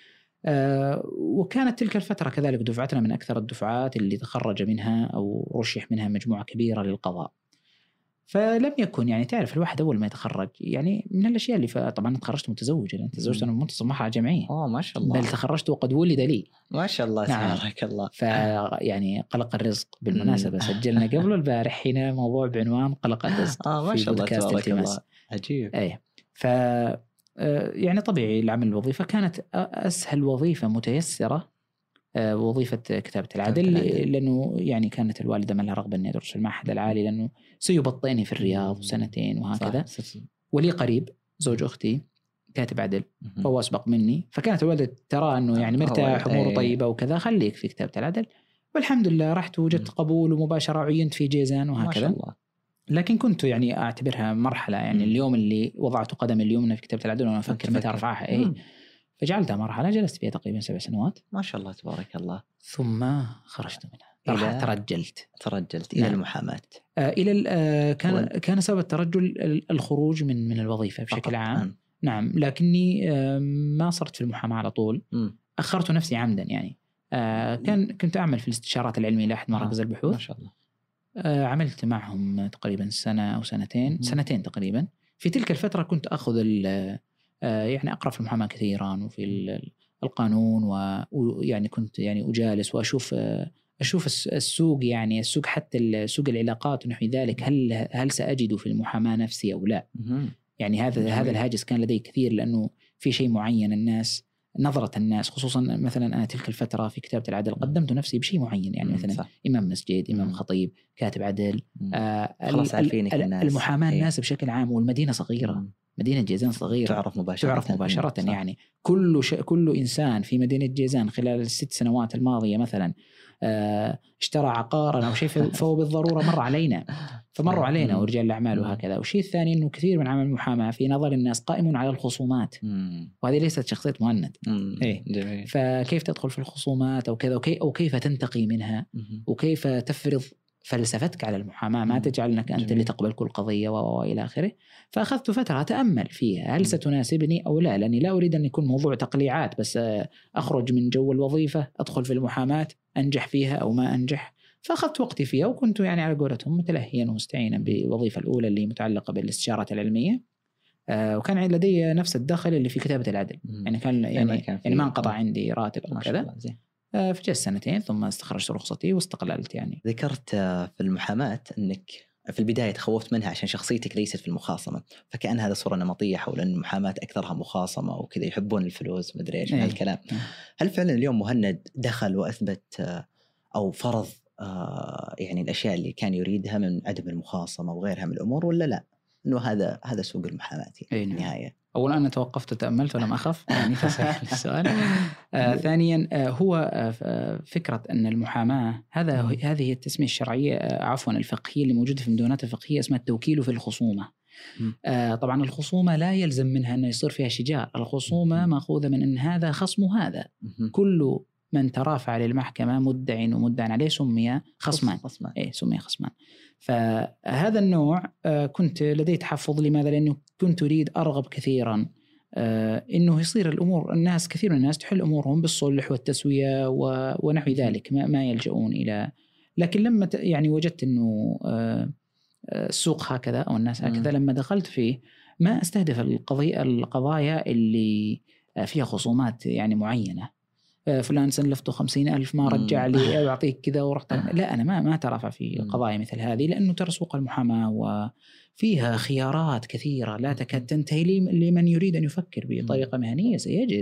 وكانت تلك الفترة كذلك دفعتنا من أكثر الدفعات اللي تخرج منها أو رشح منها مجموعة كبيرة للقضاء. فلم يكن يعني تعرف الواحد أول ما يتخرج يعني من الأشياء اللي طبعا تخرجت متزوج، أنا تزوجت أنا منتصف مرحلة جامعية. ما شاء الله. بل تخرجت وقد ولد لي. ما شاء الله. تبارك الله. فيعني قلق الرزق بالمناسبة سجلنا قبل البارح حين موضوع بعنوان قلق الرزق. ما شاء الله تبارك الله. عجيب. أيه. يعني طبيعي العمل الوظيفة كانت أسهل وظيفة متيسرة وظيفة كتابة العدل، لأنه يعني كانت الوالدة ما لها رغبة أن يدرس في المعهد العالي لأنه سيبطئني في الرياض سنتين وهكذا. ولي قريب زوج أختي كاتب عدل فهو أسبق مني، فكانت الوالدة ترى أنه يعني مرتاح أموره طيبة وكذا، خليك في كتابة العدل. والحمد لله رحت وجدت قبول ومباشرة عينت في جيزان وهكذا. ما شاء الله. لكن كنت يعني أعتبرها مرحلة، يعني اليوم اللي وضعت قدم اليوم في كتابة العدل وأنا أفكر متى أرفعها. فجعلتها مرحلة جلست فيها تقريبا 7 سنوات. ما شاء الله تبارك الله. ثم خرجت منها. ترجلت إلى المحاماة. كان سبب الترجل الخروج من الوظيفة بشكل عام. نعم. لكني ما صرت في المحاماة على طول. أخرت نفسي عمدا يعني. كنت أعمل في الاستشارات العلمية لأحد مراكز البحوث. ما شاء الله. عملت معهم تقريبا سنة أو سنتين تقريبا. في تلك الفترة كنت أخذ يعني أقرأ في المحاماة كثيرا وفي القانون، ويعني كنت يعني أجالس وأشوف السوق، يعني السوق حتى سوق العلاقات ونحو ذلك، هل سأجد في المحاماة نفسي أو لا. يعني هذا الهاجس كان لدي كثير، لأنه في شيء معين نظرة الناس خصوصا مثلا أنا تلك الفترة في كتابة العدل قدمت نفسي بشيء معين، يعني مثلا صح. إمام مسجد، إمام خطيب، كاتب عدل. المحاماة الناس بشكل عام، والمدينة صغيرة. مدينة جيزان صغيرة تعرف مباشرة يعني كل إنسان في مدينة جيزان خلال 6 سنوات الماضية مثلا اشترى عقارا أو شيء فهو بالضرورة فمروا علينا ورجال الأعمال وهكذا. والشيء الثاني أنه كثير من عمل المحاماة في نظر الناس قائم على الخصومات، وهذه ليست شخصية مهند. فكيف تدخل في الخصومات أو كذا، أو كيف تنتقي منها، وكيف تفرض فلسفتك على المحاماة، ما تجعلنك أنت اللي تقبل كل قضية وإلى آخره. فأخذت فترة أتأمل فيها هل ستناسبني أو لا، لأني لا أريد أن يكون موضوع تقليعات بس أخرج من جو الوظيفة أدخل في المحاماة أنجح فيها أو ما أنجح. فأخذت وقتي فيها، وكنت يعني على قولتهم متلهيا ومستعينا بالوظيفة الأولى اللي متعلقة بالاستشارات العلمية، وكان لدي نفس الدخل اللي في كتابة العدل. يعني كان يعني ما انقطع عندي راتب أو كذا. فجأة 2 سنين ثم استخرجت رخصتي واستقللت. يعني ذكرت في المحاماة أنك في البداية تخوفت منها عشان شخصيتك ليست في المخاصمة، فكأن هذا صورة نمطية حول أن المحاماة أكثرها مخاصمة وكذا، يحبون الفلوس مدري إيش من هالكلام. هل فعلا اليوم مهند دخل وأثبت أو فرض يعني الأشياء اللي كان يريدها من عدم المخاصمة وغيرها من الأمور، ولا لا أنه هذا سوق المحاماة في النهاية؟ أولا أنا توقفت وتأملت ولم أخف يعني تصحيح السؤال. ثانيا هو فكرة أن المحاماة هذه التسمية الشرعية عفوا الفقهية اللي موجودة في المدونات الفقهية اسمها التوكيل في الخصومة. طبعا الخصومة لا يلزم منها أن يصير فيها شجار، الخصومة مأخوذة من أن هذا خصم هذا. كل من ترافع للمحكمة مدعي ومدعى عليه سمي خصمان. سمي خصمان. فهذا النوع كنت لدي تحفظ. لماذا؟ لأنه كنت أريد أرغب كثيرا إنه يصير الأمور، الناس كثير من الناس تحل أمورهم بالصلح والتسوية ونحو ذلك، ما يلجؤون إلى. لكن لما يعني وجدت إنه السوق هكذا أو الناس هكذا، لما دخلت فيه ما استهدف القضايا اللي فيها خصومات يعني معينة. فلان سلفته 50,000 ما رجع لي، أعطيك كذا ورحت. لا، أنا ما ترافع في قضايا مثل هذه، لأنه ترى سوق المحاماة وفيها خيارات كثيرة لا تكاد تنتهي. لمن يريد أن يفكر بطريقة مهنية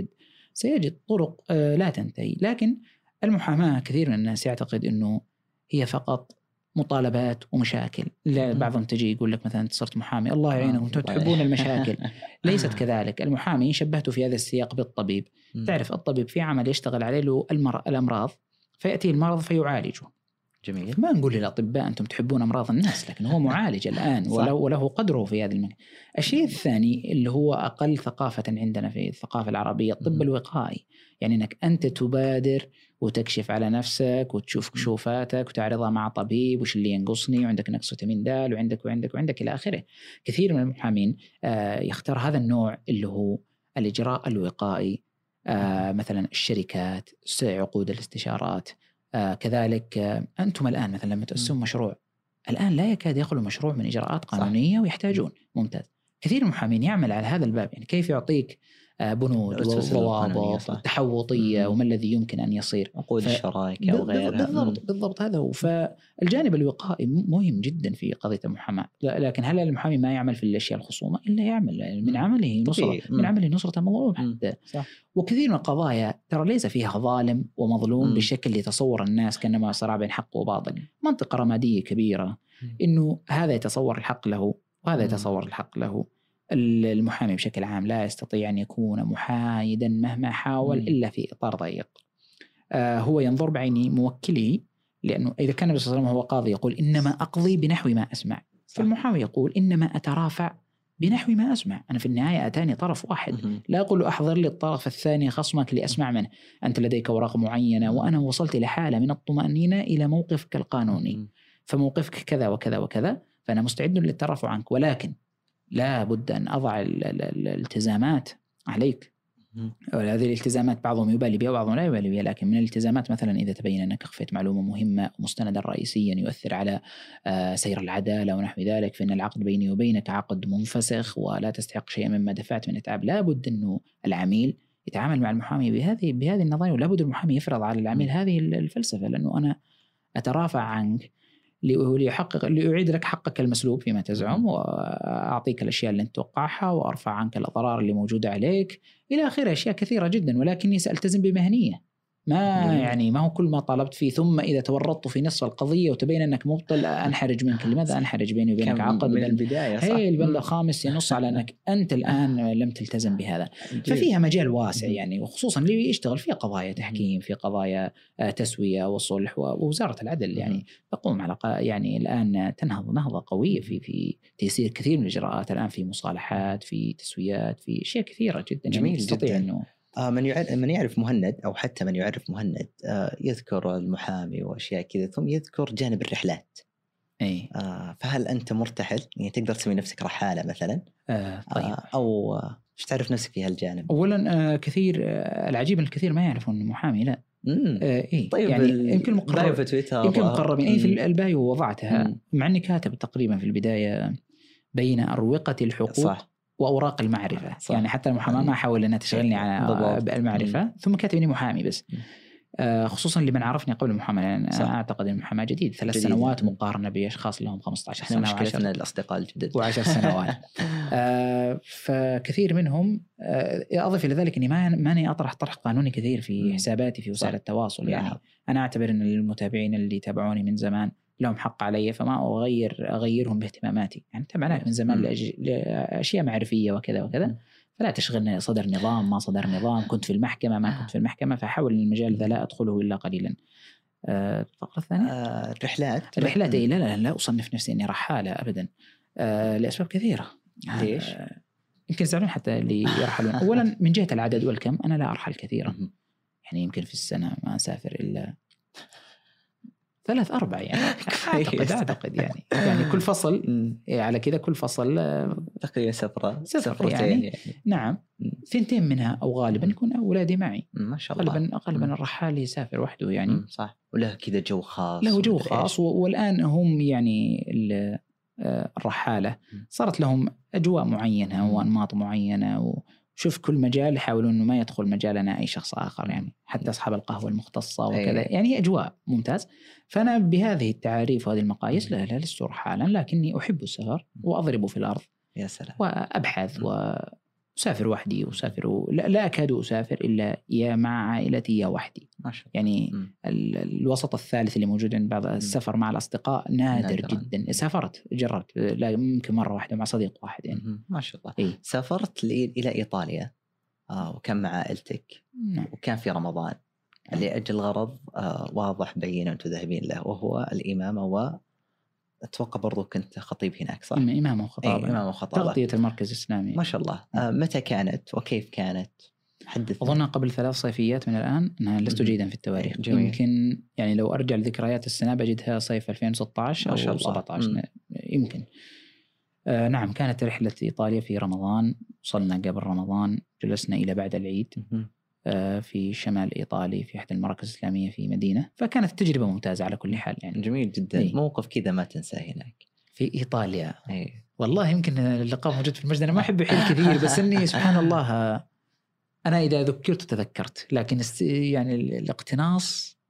سيجد طرق لا تنتهي. لكن المحاماة كثير من الناس يعتقد أنه هي فقط مطالبات ومشاكل. بعضهم تجي يقول لك مثلا صرت محامي الله يعينكم انتم تحبون المشاكل. ليست كذلك. المحامي شبهته في هذا السياق بالطبيب. تعرف الطبيب في عمل يشتغل عليه له الأمراض، فيأتي المرض فيعالجه. جميل. ما نقول للأطباء أنتم تحبون أمراض الناس، لكن هو معالج الآن وله قدره في هذا المكان. الشيء الثاني اللي هو أقل ثقافة عندنا في الثقافة العربية، الطب الوقائي. يعني أنك أنت تبادر وتكشف على نفسك وتشوف كشوفاتك وتعرضها مع طبيب وش اللي ينقصني، وعندك نقص فيتامين د وعندك إلى آخره. كثير من المحامين يختار هذا النوع اللي هو الإجراء الوقائي. مثلا الشركات، عقود الاستشارات، كذلك أنتم الآن مثلا لما تأسسون مشروع، الآن لا يكاد يخلو مشروع من إجراءات قانونية ويحتاجون. ممتاز. كثير من المحامين يعمل على هذا الباب، يعني كيف يعطيك بنود وضوابط التحوطية وما الذي يمكن أن يصير، عقود الشراكة وغيرها. بالضبط هذا هو. فالجانب الوقائي مهم جدا في قضية المحاماة. لكن هل المحامي ما يعمل في الأشياء الخصومة؟ إلا يعمل من عمله نصرة المظلوم حتى. وكثير من القضايا ترى ليس فيها ظالم ومظلوم بالشكل اللي تصور الناس كأنما صراع بين حق وباطل. منطقة رمادية كبيرة، إنه هذا يتصور الحق له وهذا يتصور الحق له. المحامي بشكل عام لا يستطيع أن يكون محايدا مهما حاول إلا في إطار ضيق. هو ينظر بعين موكله، لأنه إذا كان النبي صلى الله عليه وسلم هو قاضي يقول إنما أقضي بنحو ما أسمع، فالمحامي يقول إنما أترافع بنحو ما أسمع. أنا في النهاية أتاني طرف واحد، لا أقول أحضر لي الطرف الثاني خصمك لأسمع منه. أنت لديك أوراق معينة وأنا وصلت إلى حالة من الطمأنينة إلى موقفك القانوني، فموقفك كذا وكذا وكذا، فأنا مستعد للترافع عنك، ولكن لا بد أن أضع الالتزامات عليك. وهذه الالتزامات بعضهم يبالي بها وبعضهم لا يبالي بها. لكن من الالتزامات مثلا إذا تبين أنك أخفيت معلومة مهمة ومستندا رئيسيا يؤثر على سير العدالة ونحو ذلك، فإن العقد بيني وبينك عقد منفسخ ولا تستحق شيئا مما دفعت من إتعاب. لا بد أنه العميل يتعامل مع المحامي بهذه النظرية، ولا بد المحامي يفرض على العميل هذه الفلسفة، لأنه أنا أترافع عنك لأعيد لك حقك المسلوب فيما تزعم، وأعطيك الأشياء اللي أنت توقعها، وأرفع عنك الأضرار اللي موجودة عليك إلى آخره. أشياء كثيرة جدا، ولكني سألتزم بمهنية. ما هو كل ما طلبت فيه، ثم إذا تورطت في نصف القضية وتبين أنك مبطل أنحرج منك. لماذا أنحرج؟ بيني وبينك عقد من البداية. هي البند الخامس ينص على أنك أنت الآن لم تلتزم بهذا. ففيها مجال واسع يعني، وخصوصا اللي يشتغل في قضايا تحكيم، في قضايا تسوية وصلح، ووزارة العدل يعني تقوم على يعني الآن تنهض نهضة قوية في تيسير كثير من الإجراءات الآن، في مصالحات، في تسويات، في أشياء كثيرة جدا. جميل يعني تستطيع إنه من يعرف مهند، أو حتى من يعرف مهند يذكر المحامي وأشياء كذا، ثم يذكر جانب الرحلات. فهل أنت مرتحل؟ يعني تقدر تسمي نفسك رحالة مثلا؟ طيب. أو إيش تعرف نفسك في هالجانب؟ أولا كثير العجيب الكثير ما يعرفون المحامي لا. طيب يعني يمكن مقربين في البايو وضعتها، مع أني كاتب تقريبا في البداية بين أروقة الحقوق صح. وأوراق المعرفة. صح. يعني حتى المحاماة ما حاول أنها تشغلني على المعرفة، ثم كاتبني محامي بس. خصوصا لمن عرفني قبل المحاماة، يعني أنا أعتقد أن المحاماة جديد 3 سنوات مقارنة بأشخاص لهم 15 سنة. احنا مشكلتنا الأصدقاء الجدد و10 سنوات. فكثير منهم أضيف إلى ذلك أني ماني أطرح طرح قانوني كثير في حساباتي في وسائل التواصل. يعني أنا أعتبر أن المتابعين اللي تابعوني من زمان لهم حق علي، فما أغيرهم باهتماماتي. يعني تابعناك من زمان لأشياء معرفية وكذا وكذا، فلا تشغلني صدر نظام ما صدر نظام، كنت في المحكمة ما كنت في المحكمة، فحاول المجال ذا لا أدخله إلا قليلا. الفقرة الثانية الرحلات لا أصنف نفسي أني رحالة أبدا، لأسباب كثيرة. ليش؟ يمكن يزعلون حتى اللي يرحلون. أولا من جهة العدد والكم أنا لا أرحل كثيرا، يعني يمكن في السنة ما أسافر إلا 3-4 يعني أعتقد يعني كل فصل على كذا، كل فصل تقريبا سفرتين يعني. نعم 2 منها أو غالبا يكون أولادي معي. ما شاء الله. غالبا الرحال يسافر وحده يعني. صح. وله كذا جو خاص. له جو خاص. والآن هم يعني الرحالة صارت لهم أجواء معينة وأنماط معينة، وشوف كل مجال يحاولون إنه ما يدخل مجالنا أي شخص آخر يعني، حتى أصحاب القهوة المختصة وكذا يعني أجواء ممتاز. فأنا بهذه التعاريف وهذه المقاييس لا لست رحالا، لكني أحب السفر وأضرب في الأرض. يا سلام. وأبحث وأسافر وحدي، وأسافر لا أكاد أسافر إلا يا مع عائلتي يا وحدي. ما شاء الله. يعني الوسط الثالث اللي موجود عند بعض السفر مع الأصدقاء نادر جدا. سافرت جربت لا يمكن مرة واحدة مع صديق واحد يعني. ما شاء الله. سافرت إلى إيطاليا وكان مع عائلتك. وكان في رمضان لأجل غرض واضح بين أنتم ذاهبين له، وهو الإمامة، أتوقع برضو كنت خطيب هناك صح؟ إمامة وخطابة. تغطية المركز الإسلامي. ما شاء الله. متى كانت وكيف كانت؟ حدثنا. أظن قبل 3 صيفيات من الآن. أنا لست جيدا في التواريخ. يمكن يعني لو أرجع لذكريات السنة بجدها صيف 2016 أو 17 يمكن. نعم كانت رحلة إيطاليا في رمضان. وصلنا قبل رمضان، جلسنا إلى بعد العيد في شمال إيطالي في أحد المراكز الإسلامية في مدينة. فكانت تجربة ممتازة على كل حال يعني. جميل جدا. موقف كذا ما تنساه هناك في إيطاليا. والله يمكن اللقاء موجود في المجد. أنا ما أحب أحيل كثير، بس إني سبحان الله أنا إذا ذكرت تذكرت، لكن يعني الاقتناص.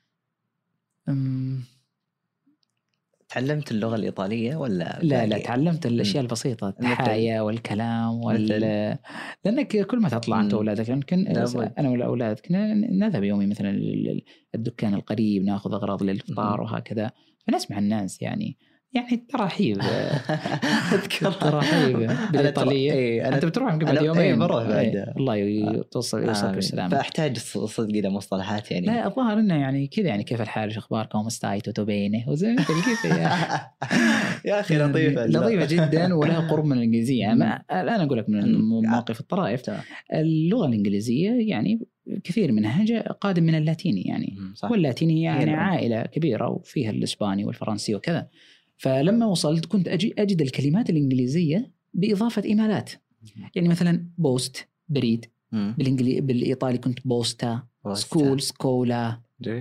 تعلمت اللغة الإيطالية ولا؟ لا تعلمت الأشياء البسيطة، التحايا والكلام لأنك كل ما تطلع أنت وأولادك، يمكن أنا والأولاد كنا نذهب يومي مثلا الدكان القريب نأخذ أغراض للإفطار وهكذا، فنسمع الناس يعني ترحيب. ترحيب بالإيطالية. أنت بتروح من قبل يومين. بروح بعد. الله يوصلك بالسلامة. فأحتاج صدق إلى مصطلحات يعني. لا الظاهر إنه يعني كذا يعني كيف الحال، إيش أخباركم، ستاي توتو بينه وزي كيف يا أخي. لطيفة جدا ولها قرب من الإنجليزية. أنا أقول لك من المواقف الطرائف، اللغة الإنجليزية يعني كثير منها جاء قادم من اللاتيني يعني. واللاتيني يعني عائلة كبيرة وفيها الإسباني والفرنسي وكذا. فلما وصلت كنت أجد الكلمات الإنجليزية بإضافة إيميلات. يعني مثلا بوست بريد بالإيطالي كنت بوستا، سكول سكولا،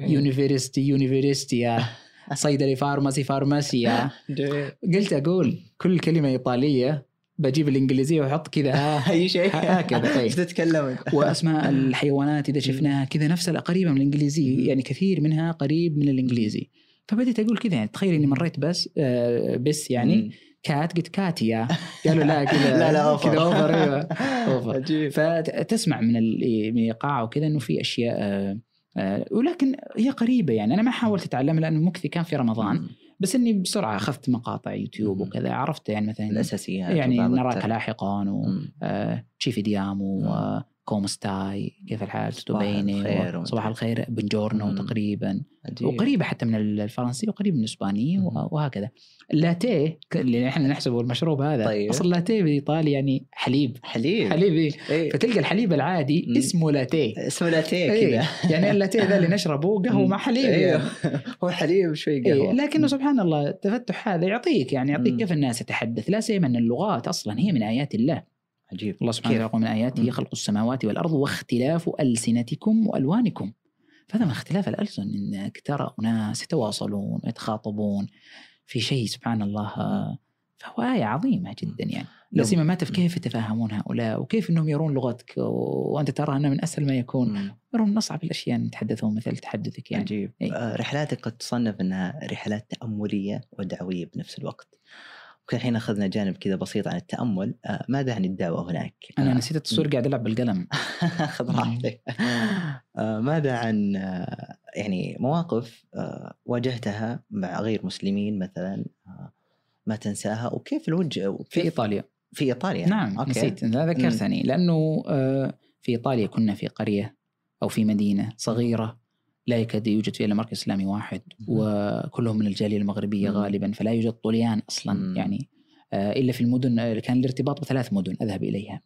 يونيفرسيتي، صيدلي فارماسيا. قلت أقول كل كلمة إيطالية بجيب الإنجليزية وحط كذا أي شيء هكذا تتكلم. وأسماء الحيوانات إذا شفناها كذا نفس قريبة من الإنجليزي، يعني كثير منها قريب من الإنجليزي. فبديت أقول كذا يعني تخيل إني مريت بس يعني كات قلت كاتيا، قالوا لا كذا لا كذا أوفر. فتسمع من الإيقاع وكذا إنه في أشياء ولكن هي قريبة يعني. أنا ما حاولت أتعلم لأنه مكثي كان في رمضان، بس إني بسرعة أخذت مقاطع يوتيوب وكذا، عرفت يعني مثلا الأساسيات يعني نراك لاحقا وشيفي ديامو كومستاي كيف الحال تبيني صباح الخير بنجورنو تقريبا عجيب. وقريبة حتى من الفرنسي وقريب من الإسباني وهكذا. اللاتيه اللي احنا نحسبه المشروب هذا طيب. أصل لاتيه بإيطاليا يعني حليب إيه؟ فتلقى الحليب العادي اسمه لاتيه كذا يعني اللاتيه ذا اللي نشربه قهوة مع حليب يعني. هو حليب شوي قهوة لكنه سبحان الله التفتح هذا يعطيك كيف الناس تتحدث. لا سيما أن اللغات أصلا هي من آيات الله. عجيب. الله سبحانه وتعالى يقول من آياته خلق السماوات والأرض واختلاف ألسنتكم وألوانكم. فهذا من اختلاف الألسن إنك ترى ناس يتواصلون ويتخاطبون في شيء سبحان الله. فهو آية عظيمة جدا يعني. لا سيما ما كيف يتفاهمون هؤلاء وكيف إنهم يرون لغتك وأنت ترى أنها من أسهل ما يكون، يرون من أصعب الأشياء أن يتحدثون مثل تحدثك يعني. عجيب. رحلاتك قد تصنف أنها رحلات تأملية ودعوية بنفس الوقت. الحين أخذنا جانب كذا بسيط عن التأمل. ماذا عن الدعوة هناك؟ أنا نسيت التصوير قاعد ألعب بالقلم. خذ راحتك. ماذا عن يعني مواقف واجهتها مع غير مسلمين مثلا ما تنساها، وكيف الوجه في إيطاليا؟ نعم أوكي. نسيت لا ذكرتني لأنه في إيطاليا كنا في قرية أو في مدينة صغيرة لا يكاد يوجد فيها إلا مركز إسلامي واحد وكلهم من الجالية المغربية غالبا، فلا يوجد طليان أصلا يعني إلا في المدن. كان الارتباط ب3 مدن أذهب إليها.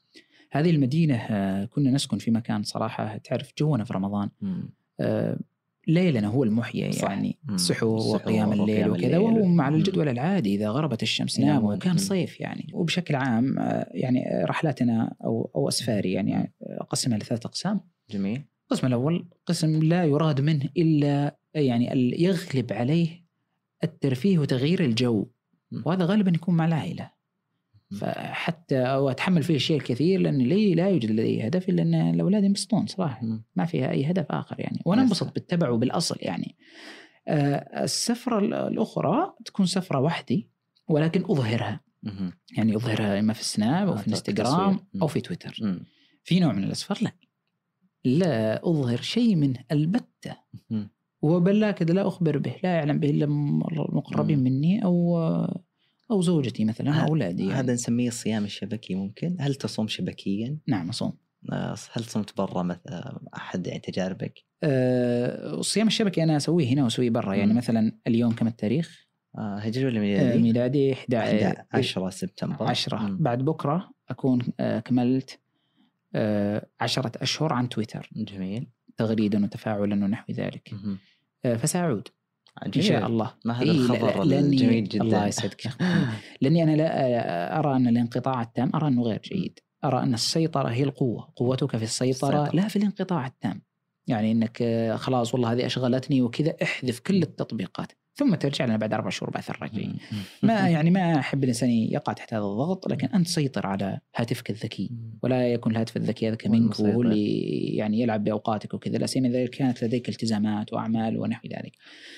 هذه المدينة كنا نسكن في مكان صراحة تعرف جونا في رمضان ليلنا هو المحيا يعني السحور وقيام الليل وكذا، وهو مع الجدول العادي إذا غربت الشمس نام، وكان صيف يعني. وبشكل عام يعني رحلاتنا أو أسفاري يعني قسمها ل3 أقسام. جميل. القسم الأول قسم لا يراد منه إلا يعني يغلب عليه الترفيه وتغيير الجو، وهذا غالبا يكون مع العائلة، فحتى أتحمل فيه الشيء الكثير لأن لا يوجد لدي هدف إلا أن الأولاد ينبسطون صراحة، ما فيها أي هدف آخر يعني، وأنا انبسط بالتبع وبالأصل يعني. السفرة الأخرى تكون سفرة وحدي ولكن أظهرها، يعني أظهرها إما في السناب أو في الانستغرام أو في تويتر. في نوع من الأسفار لا أظهر شيء منه البتة، وبلا كذا لا أخبر به، لا يعلم به إلا المقربين مني أو زوجتي مثلا أو أولادي يعني. هذا نسميه الصيام الشبكي ممكن. هل تصوم شبكيا؟ نعم أصوم. هل صمت برا مثلا أحد يعني تجاربك؟ الصيام الشبكي أنا أسويه هنا وأسويه برا يعني. مثلا اليوم كم التاريخ؟ هجري ولا ميلادي؟ ميلادي 11 سبتمبر. 10 بعد بكرة أكون كملت 10 أشهر عن تويتر. جميل. تغريدا وتفاعلا ونحو ذلك. فسأعود إن شاء الله. ما هذا الخبر الجميل جدا. الله يسعدك. لأني أنا لا أرى أن الانقطاع التام، أرى أنه غير جيد. أرى أن السيطرة هي القوة، قوتك في السيطرة لا في الانقطاع التام. يعني إنك خلاص والله هذه أشغلتني وكذا، احذف كل التطبيقات ثم ترجع لنا بعد 4 شهور بعث الرجعي. ما أحب الإنسان يقع تحت هذا الضغط، لكن أنت سيطر على هاتفك الذكي، ولا يكون الهاتف الذكي هذا منك وهو اللي يعني يلعب بأوقاتك وكذا، لا سيما إذا كانت لديك التزامات وأعمال ونحو ذلك.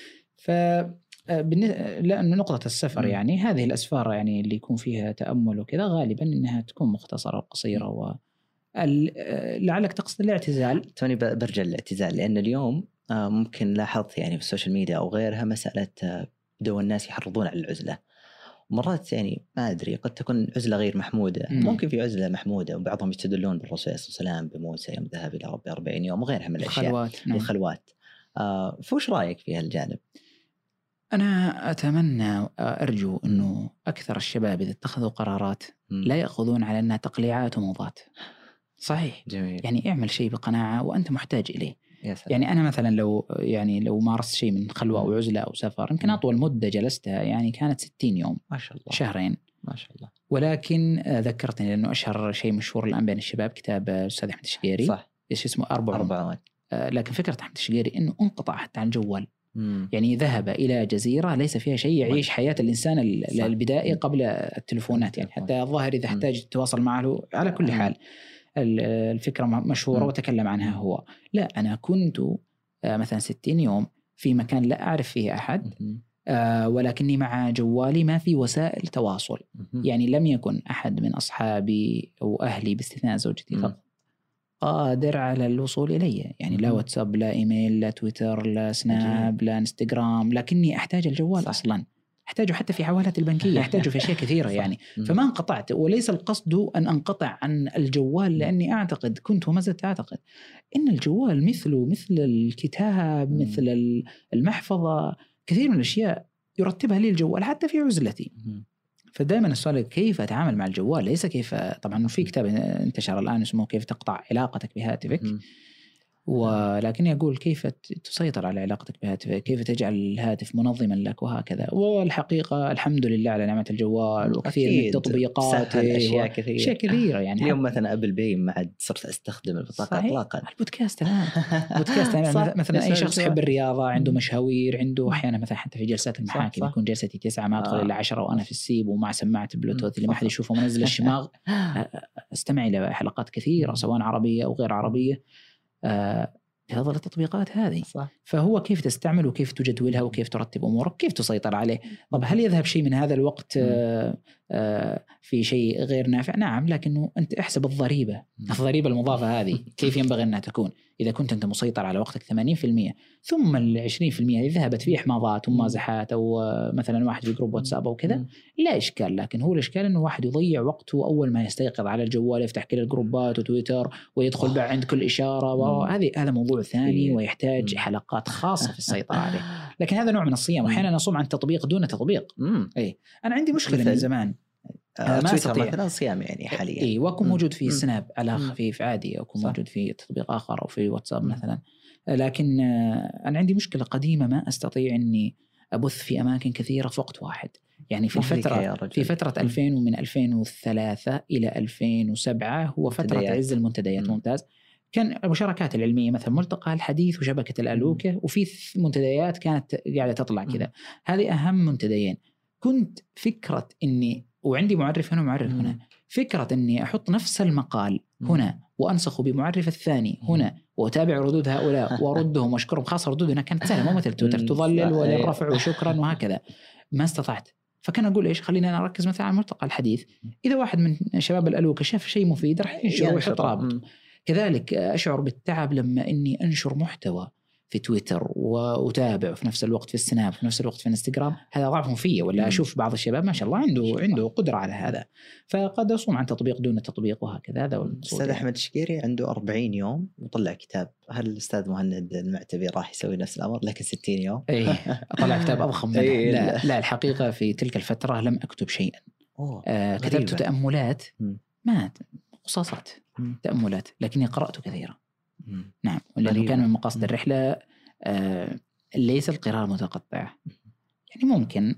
لأن نقطة السفر يعني هذه الأسفار يعني اللي يكون فيها تأمل وكذا غالبا إنها تكون مختصرة وقصيرة. لعلك تقصد الاعتزال. توني برجع الاعتزال، لأن اليوم ممكن لاحظت يعني في السوشيال ميديا أو غيرها مسألة بدو الناس يحرضون على العزلة. مرات يعني ما أدري قد تكون عزلة غير محمودة، ممكن في عزلة محمودة، وبعضهم يستدلون بالرسول صلى الله عليه وسلم بموسى يوم ذهب إلى ربه 40 يوم وغيرها من الأشياء. الخلوات. فوش رأيك في هالجانب؟ أنا أتمنى أرجو أنه أكثر الشباب إذا اتخذوا قرارات لا يأخذون على أنها تقليعات وموضات. صحيح. جميل. يعني اعمل شيء بقناعة وأنت محتاج إليه. يعني أنا مثلا لو مارست شيء من خلوة أو عزلة أو سفر، يمكن أطول مدة جلستها يعني كانت 60 يوم. ما شاء الله. 2 شهر ما شاء الله. ولكن ذكرتني لأنه أشهر شيء مشهور الآن بين الشباب كتاب الأستاذ أحمد الشقيري. صح. إيش اسمه 4 لكن فكرة أحمد الشقيري إنه انقطع حتى عن الجوال. يعني ذهب إلى جزيرة ليس فيها شيء، يعيش حياة الإنسان البدائي قبل التلفونات يعني. حتى الظاهر إذا احتاج تتواصل معه على كل حال. الفكرة مشهورة وتكلم عنها هو. لا أنا كنت مثلا 60 يوم في مكان لا أعرف فيه أحد، ولكني مع جوالي ما في وسائل تواصل. يعني لم يكن أحد من أصحابي أو أهلي باستثناء زوجتي فقط قادر على الوصول إلي. يعني لا واتساب لا إيميل لا تويتر لا سناب لا انستغرام، لكني أحتاج الجوال. صح. أصلا أحتاجه حتى في حوالات البنكية، أحتاجه في أشياء كثيرة يعني. فما انقطعت، وليس القصد أن أنقطع عن الجوال، لأني أعتقد كنت وما زلت أعتقد إن الجوال مثل الكتاب، مثل المحفظة، كثير من الأشياء يرتبها لي الجوال حتى في عزلتي. فدائما السؤال كيف أتعامل مع الجوال، ليس كيف. طبعا في كتاب انتشر الآن اسمه كيف تقطع علاقتك بهاتفك، ولكني أقول كيف تسيطر على علاقتك بهاتفك، كيف تجعل الهاتف منظما لك وهكذا. والحقيقة الحمد لله على نعمة الجوال وكثير من التطبيقات، أشياء كثيرة يعني. اليوم مثلا أبل باي ما عاد صرت أستخدم البطاقة إطلاقا. البودكاست الآن بودكاست مثلا أي شخص يحب الرياضة، عنده مشاوير، عنده أحيانا مثلا حتى في جلسات المحاكم يكون جلستي 9 ما أدخل إلا 10 وأنا في السيب ومع سماعة بلوتوث اللي ما حد يشوفه منزل الشماغ. استمع إلى حلقات كثيرة سواء عربية أو غير عربية بهذه التطبيقات هذه. صح. فهو كيف تستعمل وكيف تجدولها وكيف ترتب أمورك، كيف تسيطر عليه. طب هل يذهب شيء من هذا الوقت في شيء غير نافع؟ نعم، لكنه أنت احسب الضريبة المضافة هذه كيف ينبغي أنها تكون. إذا كنت أنت مسيطر على وقتك 80%، ثم 20% ذهبت في إحماضات ومازحات أو مثلا واحد في جروب واتساب أو كذا، لا إشكال. لكن هو الإشكال أنه واحد يضيع وقته أول ما يستيقظ على الجوال، يفتح كل الجروبات وتويتر ويدخل بقى عند كل إشارة، هذا موضوع ثاني ويحتاج حلقات خاصة في السيطرة عليه. لكن هذا نوع من الصيام. وأحيانا نصوم عن تطبيق دون تطبيق. أي أنا عندي مشكلة من زمان. ما أستطيع مثلا صيام يعني حاليا. إيه وأكون موجود في سناب على خفيف عادي، أكون موجود في تطبيق آخر أو في واتساب مثلا. لكن أنا عندي مشكلة قديمة، ما أستطيع إني أبث في أماكن كثيرة في وقت واحد. يعني في فترة 2000 ومن 2003 إلى 2007 هو فترة عز المنتديات. ممتاز. كان المشاركات العلمية مثلا ملتقى الحديث وشبكة الألوكة، وفي منتديات كانت قاعدة تطلع كذا. هذه أهم منتديين. كنت فكرة إني وعندي معرف هنا ومعرف هنا، فكرة إني أحط نفس المقال هنا وأنسخه بمعرف الثاني هنا وأتابع ردود هؤلاء وأردهم وأشكرهم، خاصة ردودنا كانت سهلة مو مثل تويتر تظلل وللرفع وشكرا وهكذا. ما استطعت، فكان أقول إيش، خلينا أنا أركز مثلا على ملتقى الحديث. إذا واحد من شباب الألوكة شاف شيء مفيد راح ينشر ويحط رابط. كذلك أشعر بالتعب لما إني أنشر محتوى في تويتر وأتابع في نفس الوقت في السناب في نفس الوقت في الانستغرام. هذا ضعف فيه. ولا أشوف بعض الشباب ما شاء الله عنده قدرة على هذا، فقد أصوم عن تطبيق دون تطبيق وهكذا. هذا الأستاذ أحمد الشقيري عنده 40 يوم وطلع كتاب. هل الأستاذ مهند المعتبي راح يسوي نفس الأمر لكن 60 يوم؟ إيه أطلع كتاب أضخم منه. لا الحقيقة في تلك الفترة لم أكتب شيئا. كتبت تأملات، ما قصاصات تأملات، لكني قرأت كثيرا. نعم، لأنه كان من مقاصد الرحلة ليس القراءة متقطعة. يعني ممكن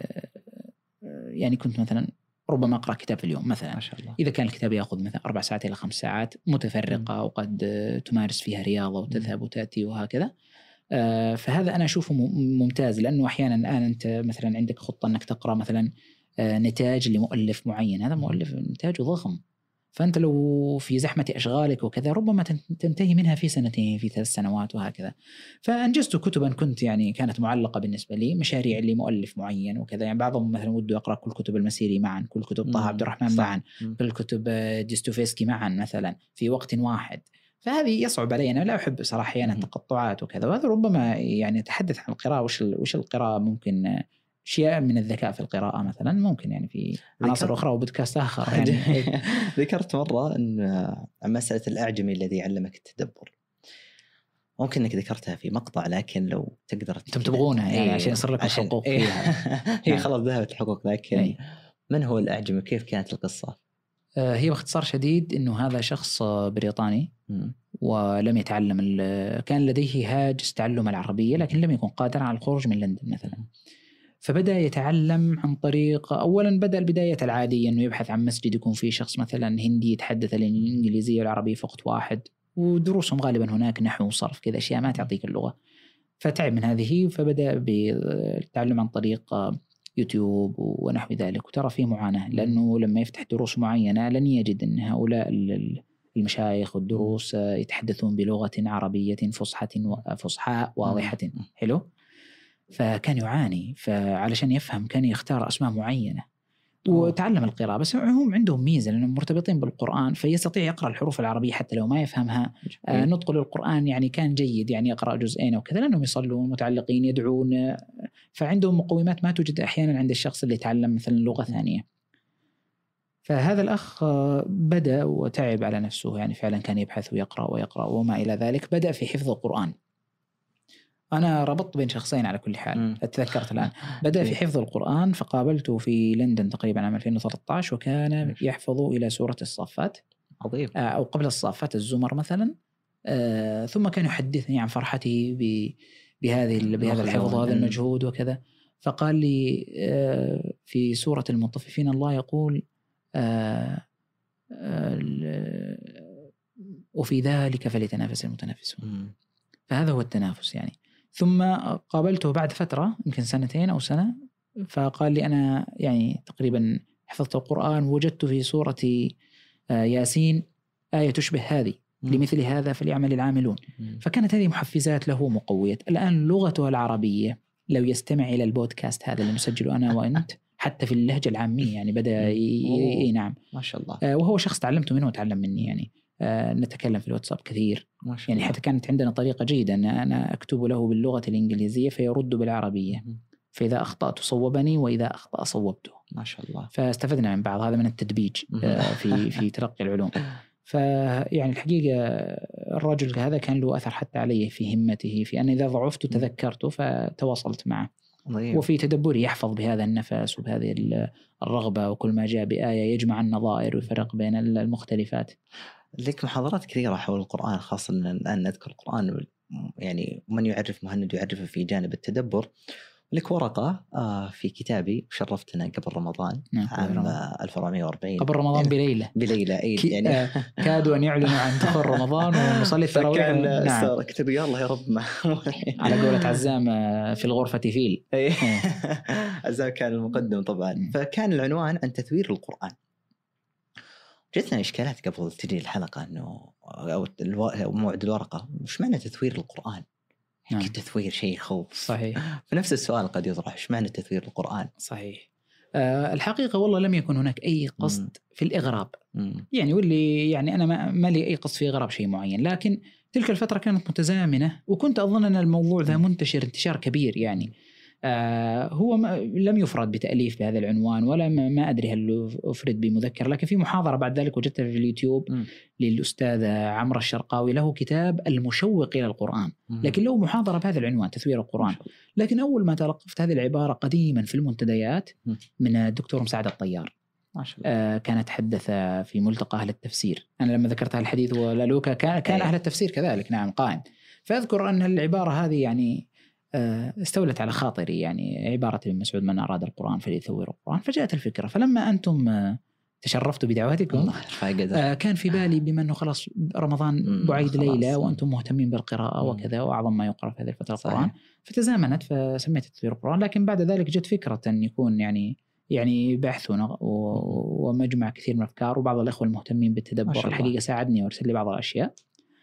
يعني كنت مثلا ربما أقرأ كتاب في اليوم مثلا، ما شاء الله. إذا كان الكتاب يأخذ مثلا 4 ساعات إلى 5 ساعات متفرقة وقد تمارس فيها رياضة وتذهب وتأتي وهكذا. فهذا أنا أشوفه ممتاز، لأنه أحيانا الآن أنت مثلا عندك خطة أنك تقرأ مثلا نتاج لمؤلف معين، هذا مؤلف نتاجه ضخم، فأنت لو في زحمة أشغالك وكذا ربما تنتهي منها في 2 في 3 سنوات وهكذا. فأنجزت كتبا كنت يعني كانت معلقة بالنسبة لي، مشاريع لمؤلف معين وكذا. يعني بعضهم مثلا وده أقرأ كل كتب المسيري معا، كل كتب طه عبد الرحمن معا، كل كتب ديستوفيسكي معا مثلا في وقت واحد. فهذه يصعب علي، أنا لا أحب صراحة أحيانا تقطعات وكذا. وهذا ربما يعني أتحدث عن القراءة، وش القراءة ممكن أشياء من الذكاء في القراءة مثلا، ممكن يعني في عناصر أخرى وبودكاست آخر يعني. ذكرت مرة أن عن مسألة الأعجمي الذي علمك التدبر، ممكن أنك ذكرتها في مقطع، لكن لو تقدر تبغونها يعني عشان يصير لك الحقوق فيها. هي خلاص ذهبت الحقوق، لكن من هو الأعجمي وكيف كانت القصة؟ هي باختصار شديد أنه هذا شخص بريطاني ولم يتعلم، كان لديه هاجس تعلم العربية لكن لم يكن قادرا على الخروج من لندن مثلا. فبدأ يتعلم عن طريق، أولا بدأ البداية العادية أنه يبحث عن مسجد يكون فيه شخص مثلا هندي يتحدث الإنجليزية والعربية في وقت واحد، ودروسهم غالبا هناك نحو وصرف كذا أشياء ما تعطيك اللغة. فتعب من هذه، فبدأ بالتعلم عن طريق يوتيوب ونحو ذلك. وترى فيه معاناة، لأنه لما يفتح دروس معينة لن يجد أن هؤلاء المشايخ والدروس يتحدثون بلغة عربية فصحاء واضحة. حلو. فكان يعاني، فعلشان يفهم كان يختار أسماء معينة وتعلم القراءة. بس هم عندهم ميزة لأنهم مرتبطين بالقرآن، فيستطيع يقرأ الحروف العربية حتى لو ما يفهمها. نطق للقرآن يعني كان جيد، يعني يقرأ جزئين وكذا، لأنهم يصلون متعلقين يدعون، فعندهم مقومات ما توجد أحيانا عند الشخص اللي يتعلم مثلا لغة ثانية. فهذا الأخ بدأ وتعب على نفسه، يعني فعلا كان يبحث ويقرأ وما إلى ذلك. بدأ في حفظ القرآن. أنا ربطت بين شخصين على كل حال، أتذكرت الآن. بدأ في حفظ القرآن، فقابلته في لندن تقريبا عام 2013 وكان يحفظ إلى سورة الصافات. عظيم. أو قبل الصافات الزمر مثلا. ثم كان يحدثني عن فرحته بهذا الحفظ وهذا المجهود وكذا. فقال لي في سورة المطففين الله يقول وفي ذلك فليتنافس المتنافسون. فهذا هو التنافس يعني. ثم قابلته بعد فترة يمكن 2 أو سنة، فقال لي أنا يعني تقريبا حفظت القرآن ووجدت في سورة ياسين آية تشبه هذه، لمثل هذا فليعمل العاملون. فكانت هذه محفزات له مقوية. الآن لغته العربية لو يستمع إلى البودكاست هذا اللي نسجله أنا وأنت حتى في اللهجة العامية يعني بدأ نعم ما شاء الله. وهو شخص تعلمته منه وتعلم مني يعني. نتكلم في الواتساب كثير يعني، حتى كانت عندنا طريقة جيدة أن أنا أكتب له باللغة الإنجليزية فيرد بالعربية، فإذا أخطأت صوبني وإذا أخطأ صوبته. ما شاء الله. فاستفدنا من بعض، هذا من التدبيج في تلقي العلوم. فيعني الحقيقة الرجل هذا كان له أثر حتى علي في همته، في أن إذا ضعفت تذكرته فتواصلت معه. وفي تدبره يحفظ بهذا النفس وبهذه الرغبة، وكل ما جاء بآية يجمع النظائر ويفرق بين المختلفات. لك محاضرات كثيرة حول القرآن، خاصة الآن نذكر القرآن يعني من يعرف مهند يعرفه في جانب التدبر. لك ورقة في كتابي شرفتنا قبل رمضان عام 1440 قبل رمضان بليلة يعني كادوا أن يعلنوا عن دخول رمضان ونصلي التراويح. نعم كتب يا الله يا رب على قولة عزام في الغرفة فيل. عزام كان المقدم طبعا. فكان العنوان عن تثوير القرآن. جتنا إشكالات قبل تجي الحلقة إنه أو موعد الورقة وش معنى تثوير القرآن؟ تثوير شيء خوف. صحيح. فنفس السؤال قد يطرح، ايش معنى تثوير القرآن؟ صحيح. الحقيقة والله لم يكن هناك أي قصد في الإغراب. يعني واللي يعني أنا ما لي أي قصد في إغراب شيء معين، لكن تلك الفترة كانت متزامنة وكنت أظن أن الموضوع ذا منتشر انتشار كبير. يعني هو لم يفرد بتأليف بهذا العنوان ولا ما أدري هل أفرد بمذكر، لكن في محاضرة بعد ذلك وجدتها في اليوتيوب للأستاذ عمرو الشرقاوي، له كتاب المشوق إلى القرآن، لكن له محاضرة بهذا العنوان تثوير القرآن. لكن أول ما تلقفت هذه العبارة قديما في المنتديات من الدكتور مساعد الطيار، كانت حدث في ملتقى أهل التفسير. أنا لما ذكرت الحديث ولالوكا كان أهل التفسير كذلك نعم قائم. فأذكر أن العبارة هذه يعني استولت على خاطري، يعني عبارة ابن مسعود من أراد القرآن فليثور القرآن. فجاءت الفكرة، فلما أنتم تشرفتوا بدعوتكم كان في بالي بما أنه خلاص رمضان بعيد ليلة وأنتم مهتمين بالقراءة وكذا وأعظم ما يقرأ في هذه الفترة القرآن، فتزامنت فسميت تثوير القرآن. لكن بعد ذلك جت فكرة أن يكون يعني بحث ومجمع كثير من الأفكار، وبعض الأخوة المهتمين بالتدبر الحقيقة ساعدني وارسل لي بعض الأشياء.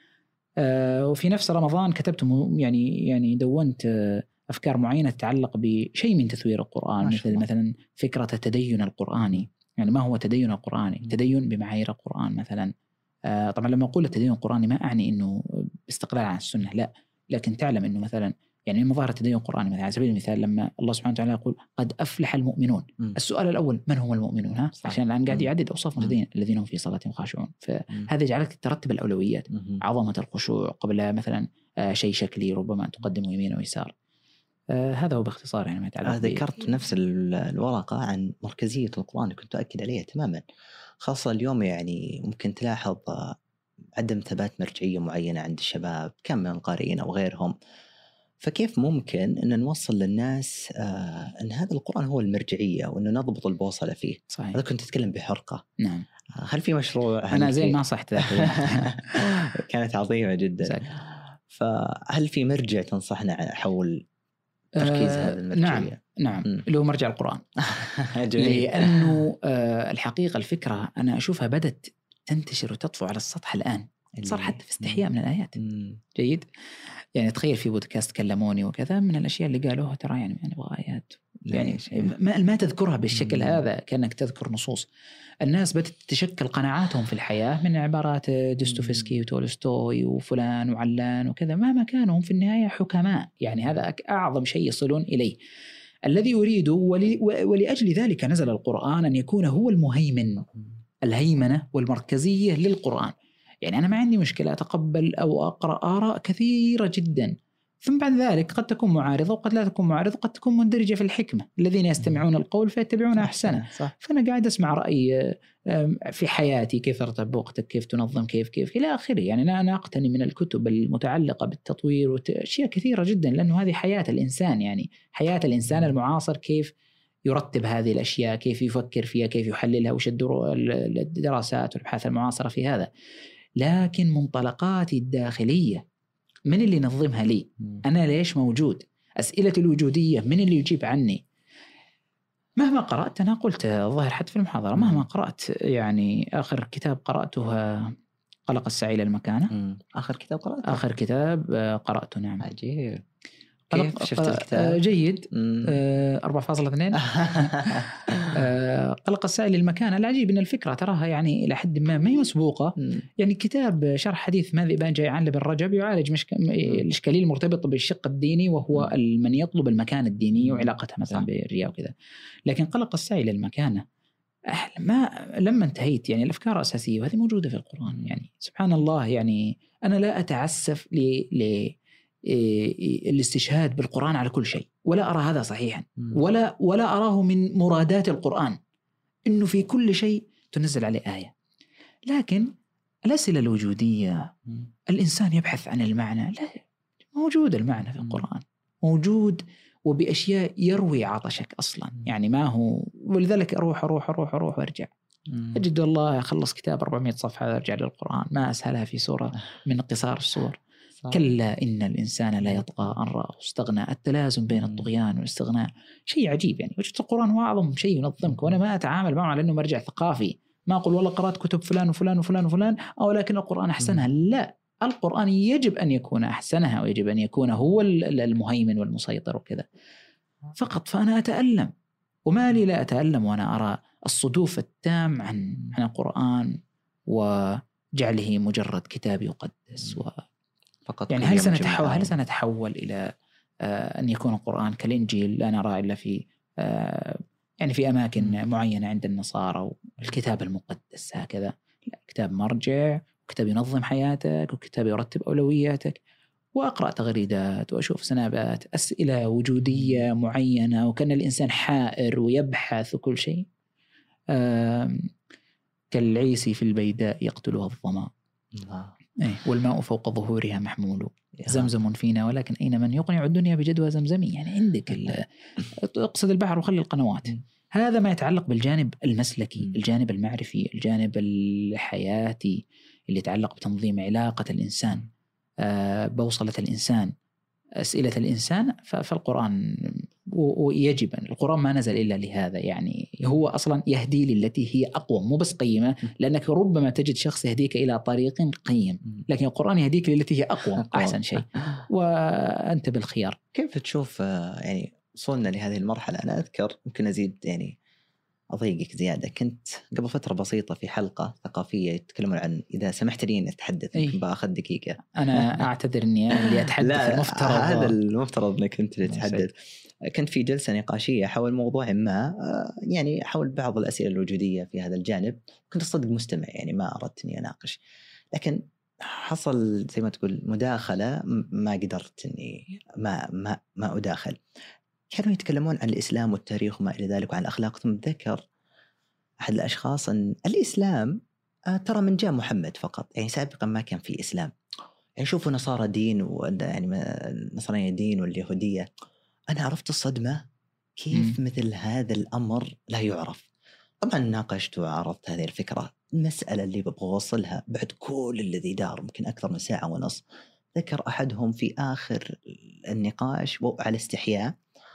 وفي نفس رمضان كتبت يعني دونت أفكار معينة تتعلق بشيء من تثوير القرآن، مثلا فكرة التدين القرآني. يعني ما هو تدين القرآني؟ تدين بمعايير القرآن مثلا. طبعا لما أقول التدين القرآني ما أعني أنه استقلال عن السنة، لا، لكن تعلم أنه مثلا يعني مظاهر التدين القرآني مثلا على سبيل المثال لما الله سبحانه وتعالى يقول قد أفلح المؤمنون، السؤال الأول من هم المؤمنون؟ عشان الآن قاعد يعدد أوصاف المتدين الذين هم في صلاتهم خاشعون. فهذا يجعلك ترتب الأولويات، عظمة الخشوع قبل مثلا شيء شكلي ربما أن تقدمه يمين ويسار. هذا هو باختصار يعني ما يتعلق. ذكرت نفس الورقة عن مركزية القرآن كنت أؤكد عليها تماما، خاصة اليوم يعني ممكن تلاحظ عدم ثبات مرجعية معينة عند الشباب كم من القارئين أو غيرهم. فكيف ممكن أن نوصل للناس أن هذا القرآن هو المرجعية وأنه نضبط البوصلة فيه؟ صحيح. هذا كنت تتكلم بحرقة. نعم. هل في مشروع؟ أنا زين ما صحت ذاك. كانت عظيمة جدا. فهل في مرجع تنصحنا حول تركيز هذا المرجعية؟ نعم اللي هو مرجع القرآن. لأنه الحقيقة الفكرة أنا أشوفها بدت تنتشر وتطفو على السطح الآن، صار حتى في استحياء من الآيات. جيد. يعني تخيل في بودكاست كلموني وكذا، من الأشياء اللي قالوها ترى يعني نبغى آيات، يعني ما تذكرها بالشكل هذا كأنك تذكر نصوص. الناس بدأت تشكل قناعاتهم في الحياة من عبارات دوستويفسكي وتولستوي وفلان وعلان وكذا، مهما كانوا هم في النهاية حكماء. يعني هذا أعظم شيء يصلون إليه. الذي أريده ولأجل ذلك نزل القرآن أن يكون هو المهيمن، الهيمنة والمركزية للقرآن. يعني أنا ما عندي مشكلة أتقبل أو أقرأ آراء كثيرة جدا، ثم بعد ذلك قد تكون معارضة وقد لا تكون معارضة، قد تكون مندرجة في الحكمة، الذين يستمعون القول فيتبعون أحسنه. فأنا قاعد أسمع رأي في حياتي، كيف أرتب وقتك، كيف تنظم، كيف إلى آخره. يعني أنا أقتني من الكتب المتعلقة بالتطوير وأشياء كثيرة جدا، لأنه هذه حياة الإنسان، يعني حياة الإنسان المعاصر، كيف يرتب هذه الأشياء، كيف يفكر فيها، كيف يحللها، وش الدراسات والأبحاث المعاصرة في هذا. لكن منطلقاتي الداخلية من اللي نظمها لي؟ أنا ليش موجود؟ أسئلة الوجودية من اللي يجيب عني؟ مهما قرأت، أنا قلت الظاهر حتى في المحاضرة، مهما قرأت يعني آخر كتاب قرأته قلق السعي للمكانة. آخر كتاب قرأته؟ آخر كتاب قرأته نعم. عجيب. كيف شفت الكتاب؟ جيد. 4.2. قلق السعي للمكانة. العجيب أن الفكرة تراها يعني إلى حد ما هي مسبوقة. يعني كتاب شرح حديث ماذا بان جيعان لابن رجب يعالج الإشكالية المرتبطة بالشق الديني، وهو من يطلب المكان الديني وعلاقتها مثلا بالرياء وكذا. لكن قلق السعي للمكانة لما انتهيت يعني الأفكار أساسية، وهذه موجودة في القرآن. يعني سبحان الله، يعني أنا لا أتعسف الاستشهاد بالقرآن على كل شيء، ولا أرى هذا صحيحا، ولا أراه من مرادات القرآن إنه في كل شيء تنزل عليه آية. لكن الأسئلة الوجودية، الإنسان يبحث عن المعنى، لا، موجود المعنى في القرآن، موجود وبأشياء يروي عطشك أصلا، يعني ما هو. ولذلك أروح وأرجع، أجد والله أخلص كتاب 400 صفحة أرجع للقرآن، ما أسهلها في سورة من قصار السور. كلا إن الإنسان لا يطغى أن رآه استغنى. التلازم بين الطغيان والاستغناء شيء عجيب. يعني وجدت القرآن هو أعظم شيء ينظمك، وأنا ما أتعامل معه على أنه مرجع ثقافي، ما أقول والله قرأت كتب فلان وفلان وفلان وفلان أو لكن القرآن أحسنها. لا، القرآن يجب أن يكون أحسنها، ويجب أن يكون هو المهيمن والمسيطر وكذا فقط. فأنا أتألم، وما لي لا أتألم وأنا أرى الصدوف التام عن القرآن وجعله مجرد كتاب يقدس فقط. يعني هل سنتحول إلى أن يكون القرآن كالإنجيل لا نرى إلا في يعني في أماكن معينة عند النصارى، والكتاب المقدس هكذا؟ لا، كتاب مرجع، وكتاب ينظم حياتك، وكتاب يرتب أولوياتك. وأقرأ تغريدات وأشوف سنابات أسئلة وجودية معينة، وكان الإنسان حائر ويبحث وكل شيء. كالعيسي في البيداء يقتلها الظما، والماء فوق ظهورها محمول، زمزم فينا ولكن أين من يقنع الدنيا بجدوى زمزمي. يعني عندك اقصد البحر وخلي القنوات. هذا ما يتعلق بالجانب المسلكي، الجانب المعرفي، الجانب الحياتي اللي يتعلق بتنظيم علاقة الإنسان، بوصلة الإنسان، أسئلة الإنسان. فالقرآن ويجب أن القرآن ما نزل إلا لهذا. يعني هو أصلا يهدي للتي هي أقوى، مو بس قيمة، لأنك ربما تجد شخص يهديك إلى طريق قيم، لكن القرآن يهديك للتي هي أقوى أحسن شيء، وأنت بالخيار. كيف تشوف يعني وصلنا لهذه المرحلة؟ أنا أذكر ممكن أزيد يعني أضيقك زيادة، كنت قبل فترة بسيطة في حلقة ثقافية يتكلمون عن، إذا سمحت لي أن أتحدث يمكن بأخذ دقيقة. أنا أعتذر أني اللي أتحدث. لا، المفترض هذا المفترض أنك أنت اللي تتحدث. كنت في جلسة نقاشية حول موضوع ما، يعني حول بعض الأسئلة الوجودية في هذا الجانب. كنت صدق مستمع، يعني ما أردت أني أناقش، لكن حصل زي ما تقول مداخلة ما قدرت أني ما أداخل. كانوا يتكلمون عن الإسلام والتاريخ وما إلى ذلك وعن الأخلاق. ثم ذكر أحد الأشخاص أن الإسلام ترى من جاء محمد فقط، يعني سابقا ما كان في إسلام. يعني شوفوا نصارى دين، يعني النصرانية دين واليهودية. أنا عرفت الصدمة كيف مثل هذا الأمر لا يعرف. طبعا ناقشت وعرضت هذه الفكرة. المسألة اللي ببغى أوصلها بعد كل الذي دار ممكن أكثر من ساعة ونص، ذكر أحدهم في آخر النقاش وعلى استحياء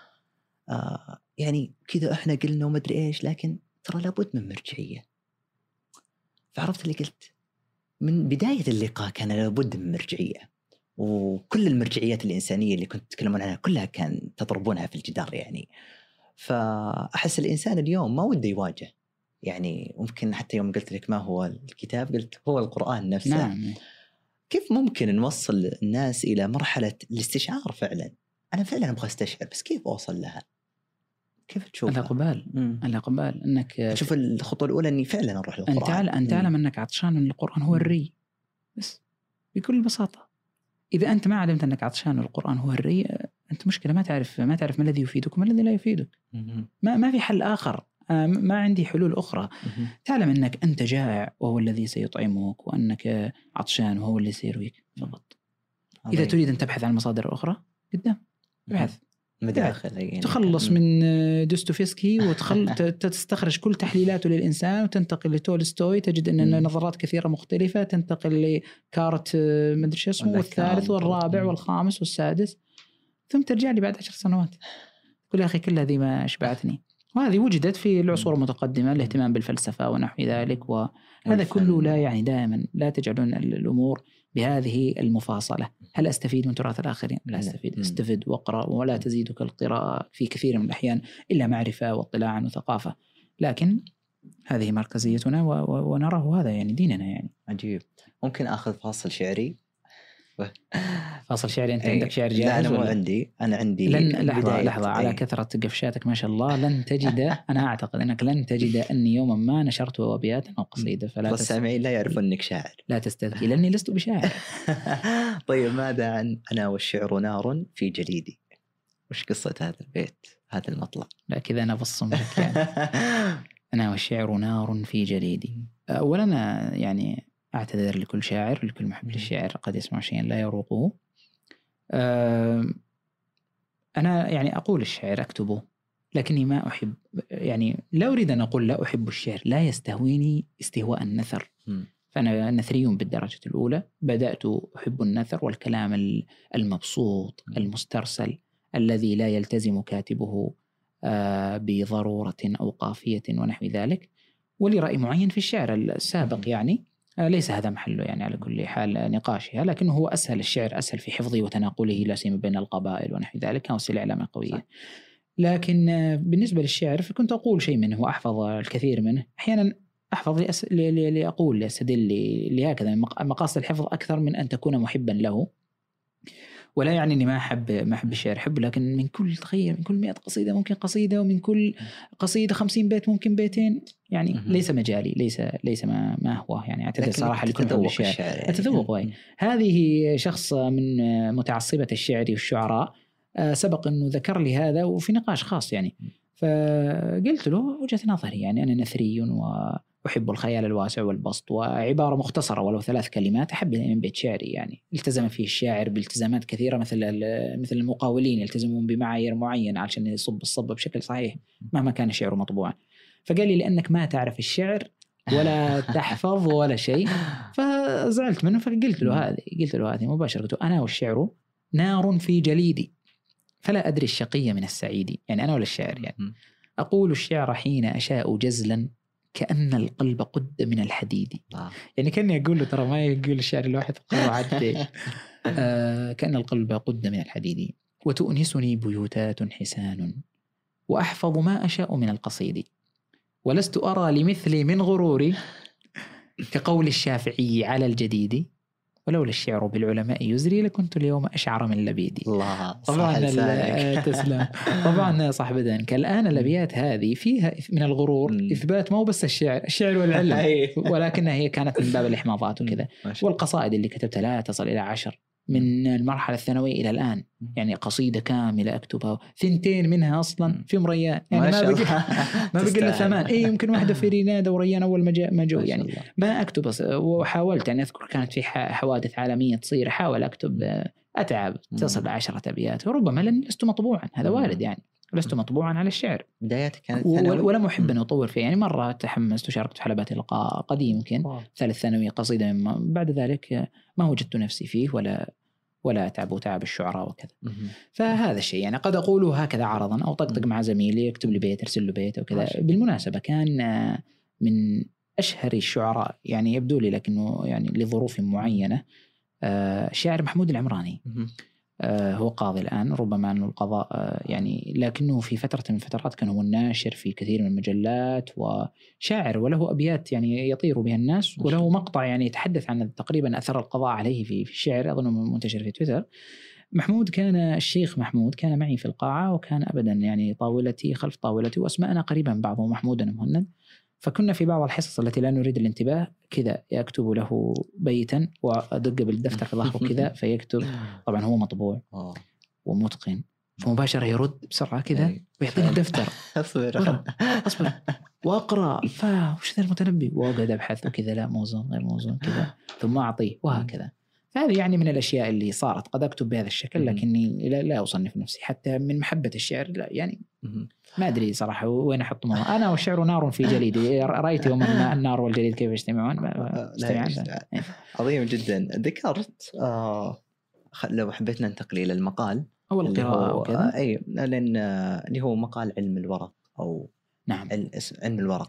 يعني كذا إحنا قلنا وما أدري إيش، لكن ترى لابد من مرجعية. فعرفت اللي قلت من بداية اللقاء، كان لابد من مرجعية، وكل المرجعيات الإنسانية اللي كنت تتكلمون عنها كلها كان تضربونها في الجدار. يعني فأحس الإنسان اليوم ما وده يواجه. يعني ممكن حتى يوم قلت لك ما هو الكتاب، قلت هو القرآن نفسه. نعم. كيف ممكن نوصل الناس إلى مرحلة الاستشعار؟ فعلا أنا فعلا أبغى استشعر، بس كيف أوصل لها؟ كيف تشوفها؟ الإقبال أنك تشوف الخطوة الأولى أني فعلا أروح للقرآن. أن تعلم أنك عطشان من القرآن هو الري، بس بكل بساطة. إذا أنت ما علمت أنك عطشان القرآن هو الري، أنت مشكلة. ما تعرف ما الذي يفيدك وما الذي لا يفيدك. ما في حل آخر. ما عندي حلول أخرى. تعلم أنك أنت جائع وهو الذي سيطعمك، وأنك عطشان وهو الذي سيرويك فقط. إذا تريد أن تبحث عن مصادر أخرى قدام، ابحث مداخل يعني تخلص من دوستويفسكي وتستخرج كل تحليلاته للإنسان، وتنتقل لتولستوي تجد أن نظرات كثيرة مختلفة، تنتقل لكارت مدري شو اسمه والثالث والرابع والخامس والسادس، ثم ترجع لي بعد 10 سنوات تقول يا أخي كل هذه ما أشبعتني. وهذه وجدت في العصور المتقدمة، الاهتمام بالفلسفة ونحو ذلك. وهذا كله لا يعني دائما لا تجعلون الأمور بهذه المفاصلة. هل أستفيد من تراث الآخرين؟ لا أستفيد. استفد واقرأ، ولا تزيدك القراءة في كثير من الأحيان إلا معرفة واطلاعا وثقافة. لكن هذه مركزيتنا ونراه هذا يعني ديننا. يعني عجيب. ممكن أخذ فاصل شعري فاصل شعري. أنت عندك شعر جاهز؟ لا أنا مو عندي، أنا عندي لحظة على كثرة قفشاتك ما شاء الله لن تجد أنا أعتقد أنك لن تجد أني يوما ما نشرت أبيات أو قصيدة، فلا السامعين لا يعرفون أنك شاعر، لا تستذكي لأني لست بشاعر. طيب ماذا عن أنا والشعر نار في جليدي؟ وش قصة هذا البيت، هذا المطلع؟ لا كذا أنا بصم لك يعني. أنا والشعر نار في جليدي. أولا يعني أعتذر لكل شاعر، لكل محب للشعر قد يسمع شيئا لا يروقه. أنا يعني أقول الشعر أكتبه، لكني ما أحب، يعني لا أريد أن أقول لا أحب الشعر، لا يستهويني استهواء النثر. فأنا نثري بالدرجة الأولى، بدأت أحب النثر والكلام المبسوط المسترسل الذي لا يلتزم كاتبه بضرورة أو قافية ونحو ذلك، ولي رأي معين في الشعر السابق يعني ليس هذا محله يعني على كل حال نقاشها، لكنه هو أسهل، الشعر أسهل في حفظه وتناقله لا سيما بين القبائل ونحو ذلك، كان وسيلة إعلامية قوية. لكن بالنسبة للشعر فكنت أقول شيء منه وأحفظ الكثير منه، أحيانا أحفظ لأقول لأستدل لهكذا مقاصد الحفظ أكثر من أن تكون محبا له. ولا يعني إني ما أحب الشعر، أحبه، لكن من كل تخيل من كل 100 قصيدة ممكن قصيدة، ومن كل قصيدة 50 بيت ممكن بيتين، يعني ليس مجالي، ليس ما هو يعني. أعتذر صراحة لكل محب الشعر يعني. أتذوق هذه شخص من متعصبة الشعر والشعراء سبق أنه ذكر لي هذا وفي نقاش خاص يعني، فقلت له وجهة نظري يعني أنا نثري وأحب الخيال الواسع والبسط، وعبارة مختصرة ولو 3 كلمات أحب من بيت شعري يعني. التزم فيه الشاعر بالتزامات كثيرة مثل المقاولين يلتزمون بمعايير معينة علشان يصب الصب بشكل صحيح مهما كان الشعر مطبوعا. فقال لي لأنك ما تعرف الشعر ولا تحفظ ولا شيء، فزعلت منه. فقلت له هذه مباشرة، قلت أنا والشعر نار في جليدي فلا أدري الشقي من السعيد، يعني أنا ولا الشاعر يعني. أقول الشعر حين أشاء جزلا كأن القلب قد من الحديد. يعني كأني أقول له ترى ما يقول الشعر الواحد قرعت كأن القلب قد من الحديد. وتؤنسني بيوتات حسان وأحفظ ما أشاء من القصيد، ولست أرى لمثلي من غروري كقول الشافعي على الجديد، ولولا الشعر بالعلماء يزري لكنت اليوم أشعر من لبيدي. الله طبعا تسلم. طبعا صاحب ذنك الآن الأبيات هذه فيها من الغرور إثبات مو بس الشعر والعلم، ولكنها هي كانت من باب الإحماضات وكذا. والقصائد اللي كتبتها لا تصل إلى 10 من المرحلة الثانوية إلى الآن، يعني قصيدة كاملة أكتبها 2 منها أصلا في مريان، يعني ما بقي إلا 8. يمكن واحدة في ريناد وريان أول ما جو يعني ما أكتب. وحاولت يعني أذكر كانت في حوادث عالمية تصير، أحاول أكتب أتعب تصل 10 أبيات، وربما لن لست مطبوعا، هذا وارد يعني، لست مطبوعا على الشعر. بداياتي كانت ثانوي ولا محب أن أطور فيه يعني. مرة تحمست وشاركت في حلبات اللقاء قديم يمكن 3 ثانوي قصيدة، بعد ذلك ما وجدت نفسي فيه ولا تعب الشعراء وكذا. فهذا الشيء يعني قد أقوله هكذا عرضا أو طقطق مع زميلي يكتب لي بيت أرسل له بيت وكذا. بالمناسبة كان من أشهر الشعراء يعني يبدو لي، لكنه يعني لظروف معينة، الشاعر محمود العمراني. هو قاضي الآن، ربما أنه القضاء يعني، لكنه في فترة من الفترات كان هو الناشر في كثير من المجلات وشاعر، وله أبيات يعني يطير بها الناس، وله مقطع يعني يتحدث عن تقريبا أثر القضاء عليه في الشعر، أظن منتشر في تويتر. محمود كان الشيخ محمود كان معي في القاعة، وكان أبدا يعني طاولتي خلف طاولتي وأسماءنا قريبا بعضهم محمود مهند. فكنا في بعض الحصص التي لا نريد الانتباه كذا يكتب له بيتا وأدق بالدفتر في ظهره كذا فيكتب. طبعا هو مطبوع ومتقن، فمباشرة يرد بسرعة كذا ويعطيني الدفتر أصبر وأقرأ وش ذا المتنبي، وأقعد أبحث وكذا، لا موزون غير موزون كذا، ثم أعطيه وهكذا. فهذه يعني من الأشياء اللي صارت. قد أكتب بهذا الشكل لكني لا أصنف نفسي حتى من محبة الشعر، لا يعني ما أدري صراحة وين أحط موضوع. أنا والشعر نار في جليدي، رأيت يوم النار والجليد كيف يجتمعون. عظيم جدا. ذكرت لو حبيت ننتقل إلى المقال أو القراءة وكذا، أي لأن اللي هو مقال علم الورق أو نعم علم الورق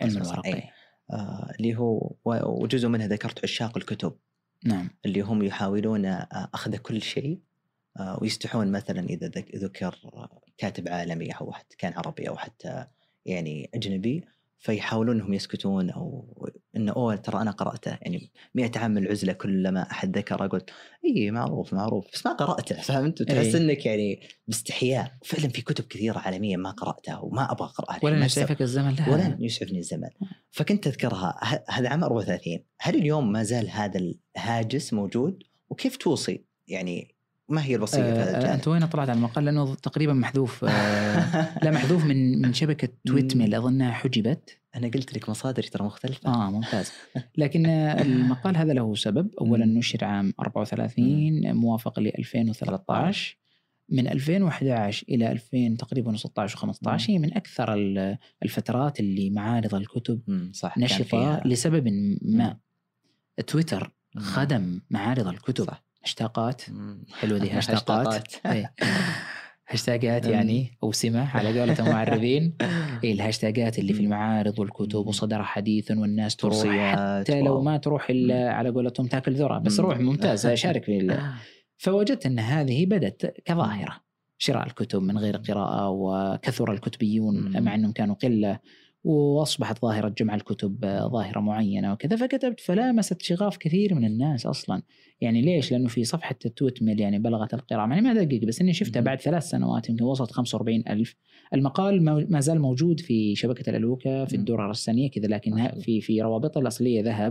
اللي هو وجزء منها ذكرت عشاق الكتب. نعم. اللي هم يحاولون أخذ كل شيء ويستحون مثلا إذا ذكر كاتب عالمي أو حتى كان عربي أو حتى يعني أجنبي، فيحاولون انهم يسكتون او انه ترى انا قرأته، يعني 100 عام من العزلة كلما احد ذكر اقول اي معروف بس ما قرأته، فهمت؟ وتحس انك يعني باستحياء. فعلا في كتب كثيرة عالمية ما قرأتها وما ابغى اقرأها ولا يسعفك الزمن لها ولا يسعفني الزمن. فكنت اذكرها هذا عام 34. هل اليوم ما زال هذا الهاجس موجود؟ وكيف توصي يعني ما هي الوصية في هذا الجانب؟ أنت وين طلعت على المقال؟ لأنه تقريبا محذوف لا محذوف من شبكة تويتميل، أظنها حجبت. أنا قلت لك مصادري ترى مختلفة. ممتاز. لكن المقال هذا له سبب. أولا نشر عام 34 موافق ل 2013. من 2011 إلى 2000 تقريبا 16 و15 من أكثر الفترات اللي معارض الكتب نشطة لسبب ما. تويتر خدم معارض الكتب. صح. هاشتاقات حلو دي هاشتاقات هاشتاقات يعني أو سمة على قولة المعربين. الهاشتاقات اللي في المعارض والكتب وصدر حديث والناس تروح حتى لو ما تروح إلا على قولتهم تاكل ذرة بس روح. ممتاز. شارك في فوجدت أن هذه بدت كظاهرة شراء الكتب من غير قراءة، وكثر الكتبيون مع أنهم كانوا قلة، وأصبحت ظاهرة جمع الكتب ظاهرة معينة وكذا. فكتبت فلامست شغاف كثير من الناس أصلا. يعني ليش؟ لأنه في صفحة التويتميل يعني بلغت القراءة، يعني ما دقيق بس إني شفتها بعد 3 سنوات يمكن وصلت 45,000. المقال ما زال موجود في شبكة الألوكة في الدرر السنية كذا، لكن في روابطه الأصلية ذهب.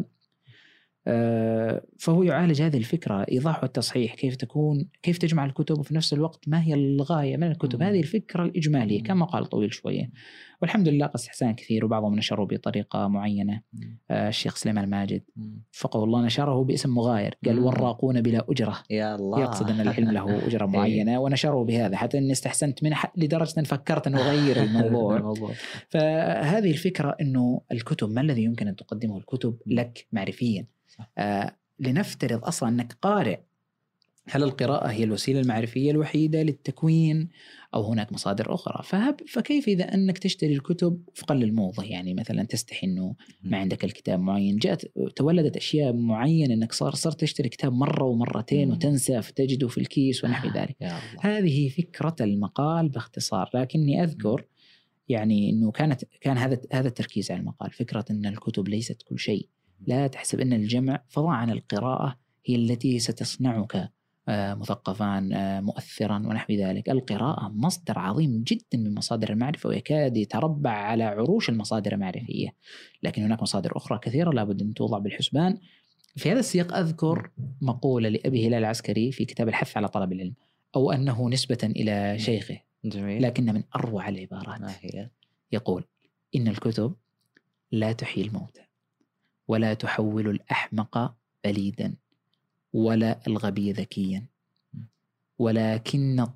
فهو يعالج هذه الفكرة، إيضاح والتصحيح كيف تجمع الكتب وفي نفس الوقت ما هي الغاية من الكتب. هذه الفكرة الإجمالية. كان مقال طويل شوية والحمد لله قص استحسان كثير، وبعضهم نشره بطريقة معينة. الشيخ سليمان الماجد فقه الله نشره باسم مغاير، قال وراقون بلا أجرة. يا الله. يقصد أن العلم له أجرة معينة ونشره بهذا، حتى أني استحسنت منه لدرجة أن فكرت أن أغير الموضوع. فهذه الفكرة أنه الكتب ما الذي يمكن أن تقدمه الكتب لك معرفيا. لنفترض أصلا أنك قارئ، هل القراءة هي الوسيلة المعرفية الوحيدة للتكوين أو هناك مصادر أخرى؟ فكيف إذا أنك تشتري الكتب وفقا للموضة؟ يعني مثلا تستحي أنه ما عندك الكتاب معين، تولدت أشياء معينة أنك صرت تشتري كتاب مرة ومرتين وتنسى فتجده في الكيس ونحو ذلك. هذه فكرة المقال باختصار. لكني أذكر يعني أنه كان هذا التركيز على المقال، فكرة أن الكتب ليست كل شيء. لا تحسب أن الجمع فضاء عن القراءة هي التي ستصنعك مثقفا مؤثرا ونحو ذلك. القراءة مصدر عظيم جدا من مصادر المعرفة، ويكاد يتربع على عروش المصادر المعرفية، لكن هناك مصادر أخرى كثيرة لابد أن توضع بالحسبان. في هذا السياق أذكر مقولة لأبي هلال العسكري في كتاب الحث على طلب العلم، أو أنه نسبة إلى شيخه، لكن من أروع العبارات. يقول: إن الكتب لا تحيي الموتى، ولا تحول الأحمق بليدا، ولا الغبي ذكيا، ولكن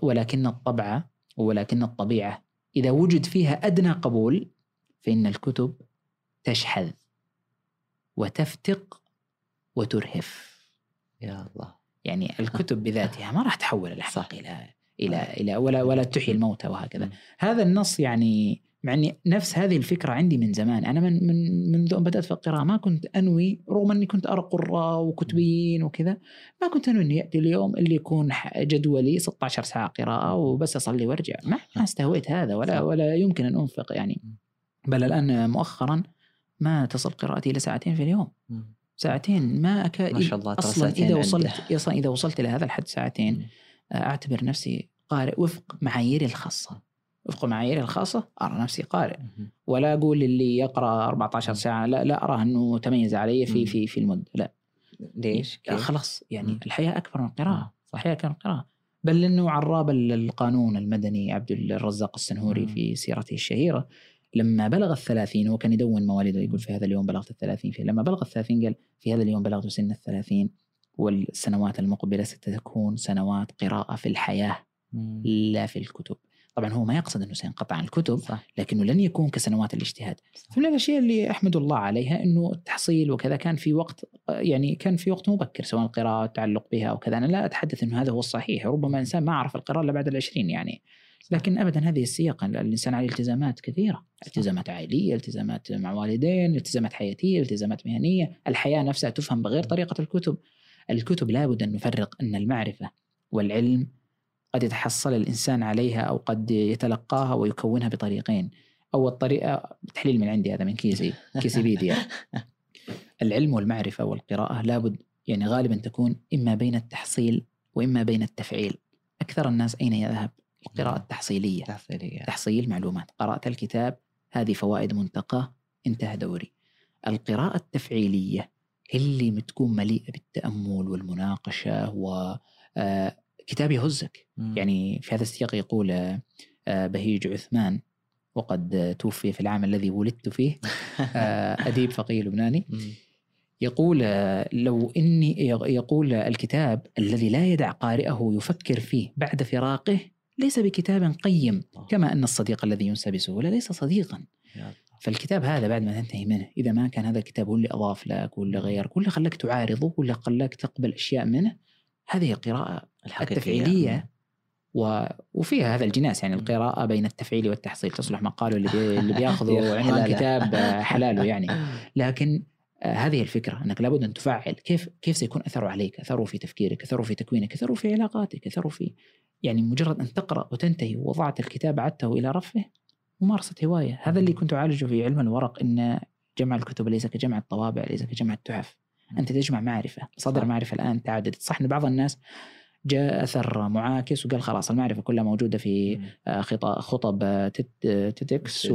الطبيعة إذا وجد فيها أدنى قبول فإن الكتب تشحذ وتفتق وترهف. يا الله. يعني الكتب بذاتها ما راح تحول الأحمق إلى ولا تحيي الموتى وهكذا. هذا النص يعني معني نفس هذه الفكرة عندي من زمان. أنا منذ أن بدأت في القراءة ما كنت أنوي، رغم أني كنت أرى قراء وكتبيين وكذا، ما كنت أنوي أن يأتي اليوم اللي يكون جدولي 16 ساعة قراءة وبس أصلي وارجع. ما استهويت هذا ولا يمكن أن أنفق يعني. بل الآن مؤخرا ما تصل قراءتي إلى 2 ساعات في اليوم. 2 ساعات ما شاء الله. أصلا إذا وصلت إلى هذا الحد 2 ساعات أعتبر نفسي قارئ وفق معاييري الخاصة. أرى نفسي قارئ، ولا أقول اللي يقرأ 14 ساعة لا أراه أنه تميز علي في المدة. لا. ليش؟ خلاص يعني الحياة أكبر من القراءة. الحياة أكبر من القراءة. بل إنه عراب القانون المدني عبد الرزاق السنهوري في سيرته الشهيرة لما بلغ 30، وكان يدون مواليده يقول في هذا اليوم بلغت 30. لما بلغ 30 قال في هذا اليوم بلغت سن 30، والسنوات المقبلة ستكون سنوات قراءة في الحياة لا في الكتب. طبعا هو ما يقصد أنه سينقطع عن الكتب، لكنه لن يكون كسنوات الاجتهاد. فمن الأشياء اللي أحمد الله عليها أنه التحصيل وكذا كان في وقت مبكر، سواء القراءة والتعلق بها أو كذا. أنا لا أتحدث أنه هذا هو الصحيح، ربما إنسان ما عرف القراءة إلا بعد 20 يعني، لكن أبدا هذه السياق. الإنسان عليه التزامات كثيرة، التزامات عائلية، التزامات مع والدين، التزامات حياتية، التزامات مهنية. الحياة نفسها تفهم بغير طريقة الكتب. الكتب لابد أن نفرق أن المعرفة والعلم قد يتحصل الإنسان عليها أو قد يتلقاها ويكونها بطريقين، أو الطريقة تحليل من عندي هذا من كيسيبيديا. العلم والمعرفة والقراءة لابد يعني غالبا تكون إما بين التحصيل وإما بين التفعيل. أكثر الناس أين يذهب؟ القراءة التحصيلية. تحصيل معلومات، قرأت الكتاب هذه فوائد منتقى انتهى دوري. القراءة التفعيلية اللي بتكون مليئة بالتأمل والمناقشة وكتاب يهزك. يعني في هذا السياق يقول بهيج عثمان وقد توفي في العام الذي ولدت فيه، أديب فقيه لبناني، يقول لو إني يقول الكتاب الذي لا يدع قارئه يفكر فيه بعد فراقه ليس بكتاب قيم، كما أن الصديق الذي ينسى بسهولة ليس صديقا. فالكتاب هذا بعد ما تنتهي منه إذا ما كان هذا الكتاب هو اللي أضاف لك ولا غير ولا خلاك تعارضه ولا خلاك تقبل أشياء منه، هذه القراءة التفعيلية وفيها هذا الجناس. يعني القراءة بين التفعيل والتحصيل تصلح مقاله اللي بياخذوا عنوان كتاب حلاله يعني. لكن هذه الفكرة أنك لابد أن تفعل. كيف سيكون أثره عليك؟ أثره في تفكيرك، أثره في تكوينك، أثره في علاقاتك، أثره في يعني مجرد أن تقرأ وتنتهي ووضعت الكتاب عدته إلى رفه ممارسة هواية. هذا اللي كنت أعالجه في علم الورق، إن جمع الكتب ليس كجمع الطوابع، ليس كجمع التحف. أنت تجمع معرفة، صدر معرفة الآن تعددت. صح أن بعض الناس جاء أثر معاكس وقال خلاص المعرفة كلها موجودة في خطب تيدكس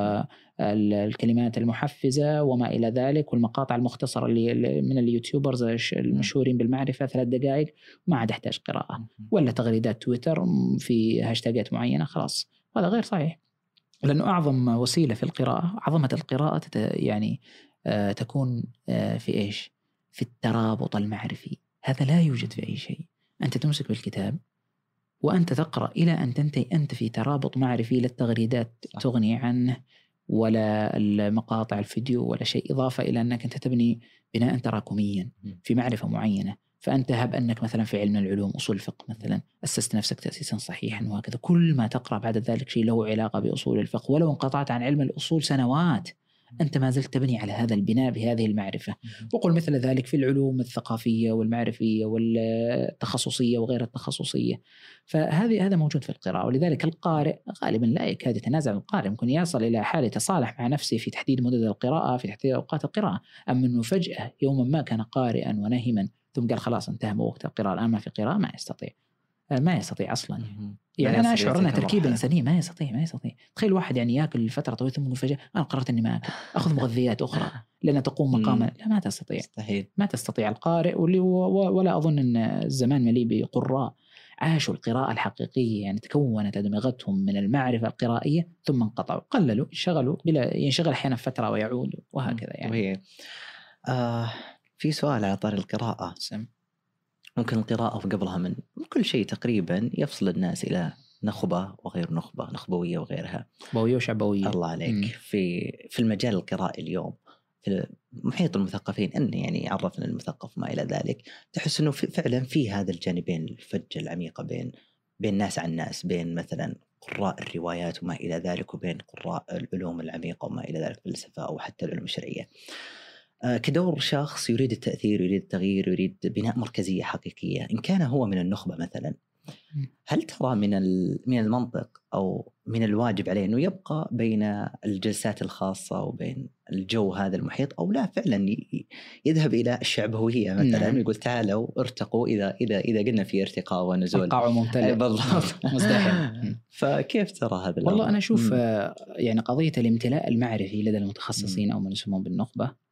والكلمات المحفزة وما إلى ذلك والمقاطع المختصرة اللي من اليوتيوبرز المشهورين بالمعرفة 3 دقائق، ما عاد يحتاج قراءة ولا تغريدات تويتر في هاشتاجات معينة. خلاص هذا غير صحيح، لأنه أعظم وسيلة في القراءة، عظمة القراءة يعني تكون في إيش؟ في الترابط المعرفي. هذا لا يوجد في أي شيء. أنت تمسك بالكتاب وأنت تقرأ إلى أن تنتهي أنت في ترابط معرفي، لا التغريدات تغني عنه ولا المقاطع الفيديو ولا شيء، إضافة إلى أنك أنت تبني بناء تراكميا في معرفة معينة. فأنت هب أنك مثلا في علم العلوم أصول الفقه مثلا أسست نفسك تأسيسا صحيحا وهكذا، كل ما تقرأ بعد ذلك شيء له علاقة بأصول الفقه ولو انقطعت عن علم الأصول سنوات أنت ما زلت تبني على هذا البناء بهذه المعرفة. وقل مثل ذلك في العلوم الثقافية والمعرفية والتخصصية وغير التخصصية. هذا موجود في القراءة. ولذلك القارئ غالبا لا يكاد يتنازع. القارئ ممكن يصل إلى حالة تصالح مع نفسه في تحديد مدد القراءة، في تحديد أوقات القراءة. أما أنه فجأة يوما ما كان قارئا ونهما ثم قال خلاص انتهى وقت القراءة الآن ما في قراءة، ما يستطيع أصلا. يعني أنا أشعر أنها تركيبة إنسانية ما يستطيع. تخيل واحد يعني يأكل فترة طويلة ثم فجأة أنا قررت أني ما أكل، أخذ مغذيات أخرى لأنها تقوم مقاما. لا، ما تستطيع. ما تستطيع القارئ. ولا أظن أن الزمان مليء بقراء عاشوا القراءة الحقيقية، يعني تكونت أدمغتهم من المعرفة القرائية ثم انقطعوا، قللوا، انشغلوا بلا ينشغل أحيانا فترة ويعود وهكذا يعني. في سؤال على طار القراءة. ممكن القراءة وقبلها من كل شيء تقريبا يفصل الناس إلى نخبة وغير نخبة، نخبوية وغيرها، نخبوية وشعبوية. الله عليك. في المجال القرائي اليوم في محيط المثقفين، أن يعني عرفنا المثقف ما إلى ذلك، تحس أنه فعلا في هذا الجانبين الفجة العميقة بين ناس عن ناس، بين مثلا قراء الروايات وما إلى ذلك وبين قراء العلوم العميقة وما إلى ذلك، الفلسفة أو حتى العلوم الشرعية. كدور شخص يريد التأثير، يريد التغيير، يريد بناء مركزية حقيقية، إن كان هو من النخبة مثلا، هل ترى من المنطق أو من الواجب عليه أنه يبقى بين الجلسات الخاصة وبين الجو هذا المحيط، أو لا فعلا يذهب إلى الشعبوية مثلا ويقول تعالوا ارتقوا إذا قلنا في ارتقاء ونزول القاع ممتلئ بالضبط مزدحم. فكيف ترى هذا الأمر؟ والله أنا أشوف يعني قضية الامتلاء المعرفي لدى المتخصصين أو من يسمون بالنخبة،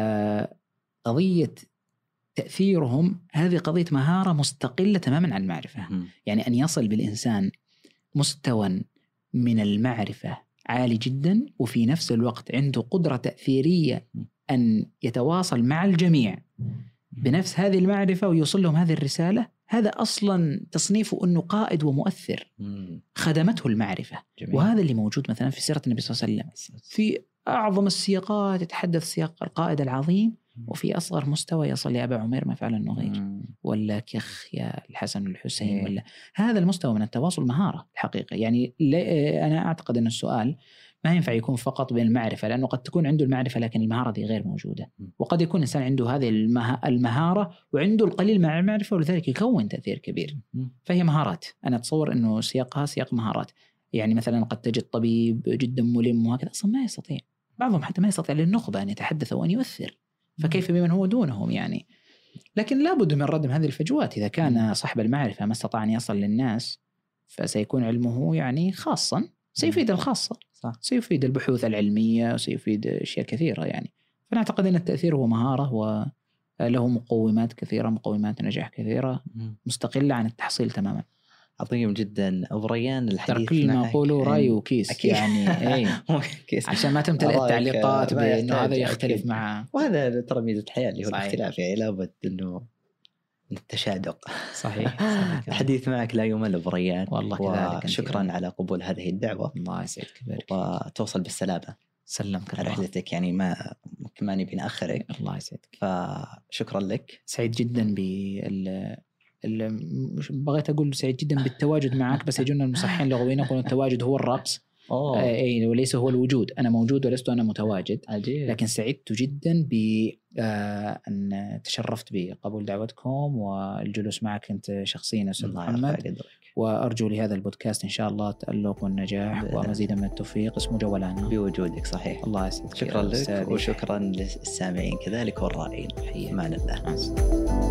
قضية تأثيرهم هذه قضية مهارة مستقلة تماما عن المعرفة. يعني أن يصل بالإنسان مستوى من المعرفة عالي جدا وفي نفس الوقت عنده قدرة تأثيرية أن يتواصل مع الجميع بنفس هذه المعرفة ويوصل لهم هذه الرسالة، هذا أصلا تصنيفه أنه قائد ومؤثر خدمته المعرفة. جميل. وهذا اللي موجود مثلا في سيرة النبي صلى الله عليه وسلم. في أعظم السياقات يتحدث سياق القائد العظيم، وفي أصغر مستوى يصل يا أبا عمير ما فعل النغير ولا كخ يا الحسن والحسين ولا هذا المستوى من التواصل مهارة الحقيقة. يعني أنا أعتقد أن السؤال ما ينفع يكون فقط بين المعرفة، لأنه قد تكون عنده المعرفة لكن المهارة دي غير موجودة، وقد يكون إنسان عنده هذه المهارة وعنده القليل مع المعرفة ولذلك يكون تأثير كبير. فهي مهارات، أنا أتصور أنه سياقها سياق مهارات. يعني مثلا قد تجد طبيب جدا ملم وهكذا أصلا ما يستطيع، بعضهم حتى ما يستطيع للنخبة أن يتحدث وأن يؤثر، فكيف بمن هو دونهم يعني. لكن لابد من ردم هذه الفجوات. إذا كان صاحب المعرفة ما استطاع أن يصل للناس فسيكون علمه يعني خاصا، سيفيد الخاصة، صح. سيفيد البحوث العلمية وسيفيد أشياء كثيرة يعني. فنعتقد أن التأثير هو مهارة وله مقومات كثيرة، مقومات نجاح كثيرة مستقلة عن التحصيل تماما. عظيم جدا أبو ريان الحديث كل ما معك. أقوله رأي وكيس أكيد. يعني إيه كيس. عشان ما تمتلئ التعليقات بأنه هذا يختلف أكيد. مع، وهذا ترى ميزة الحياة اللي هو صحيح. الاختلاف، يعني لابد إنه التشادق. صحيح. الحديث معك لا يمل أبو ريان، والله كذلك. وشكرا على قبول هذه الدعوة. الله يسعدك ويبارك، وتوصل بالسلامة. سلمك على رحلتك، يعني ما نبي نأخرك. الله يسعدك. فشكرا لك. سعيد جدا بغيت أقول سعيد جدا بالتواجد معك، بس يجونا المصححين اللغويين يقولون التواجد هو الرقص. أي وليس هو الوجود. أنا موجود ولست أنا متواجد. عجيب. لكن سعدت جدا بأن تشرفت بقبول دعوتكم والجلوس معك أنت شخصيا أستاذ محمد، وأرجو لهذا البودكاست إن شاء الله التألق والنجاح ومزيدا من التوفيق. اسمه جولان بوجودك. صحيح. الله يسعدك. شكرا لك وشكرا للسامعين كذلك والرائين. حياك. أمان الله.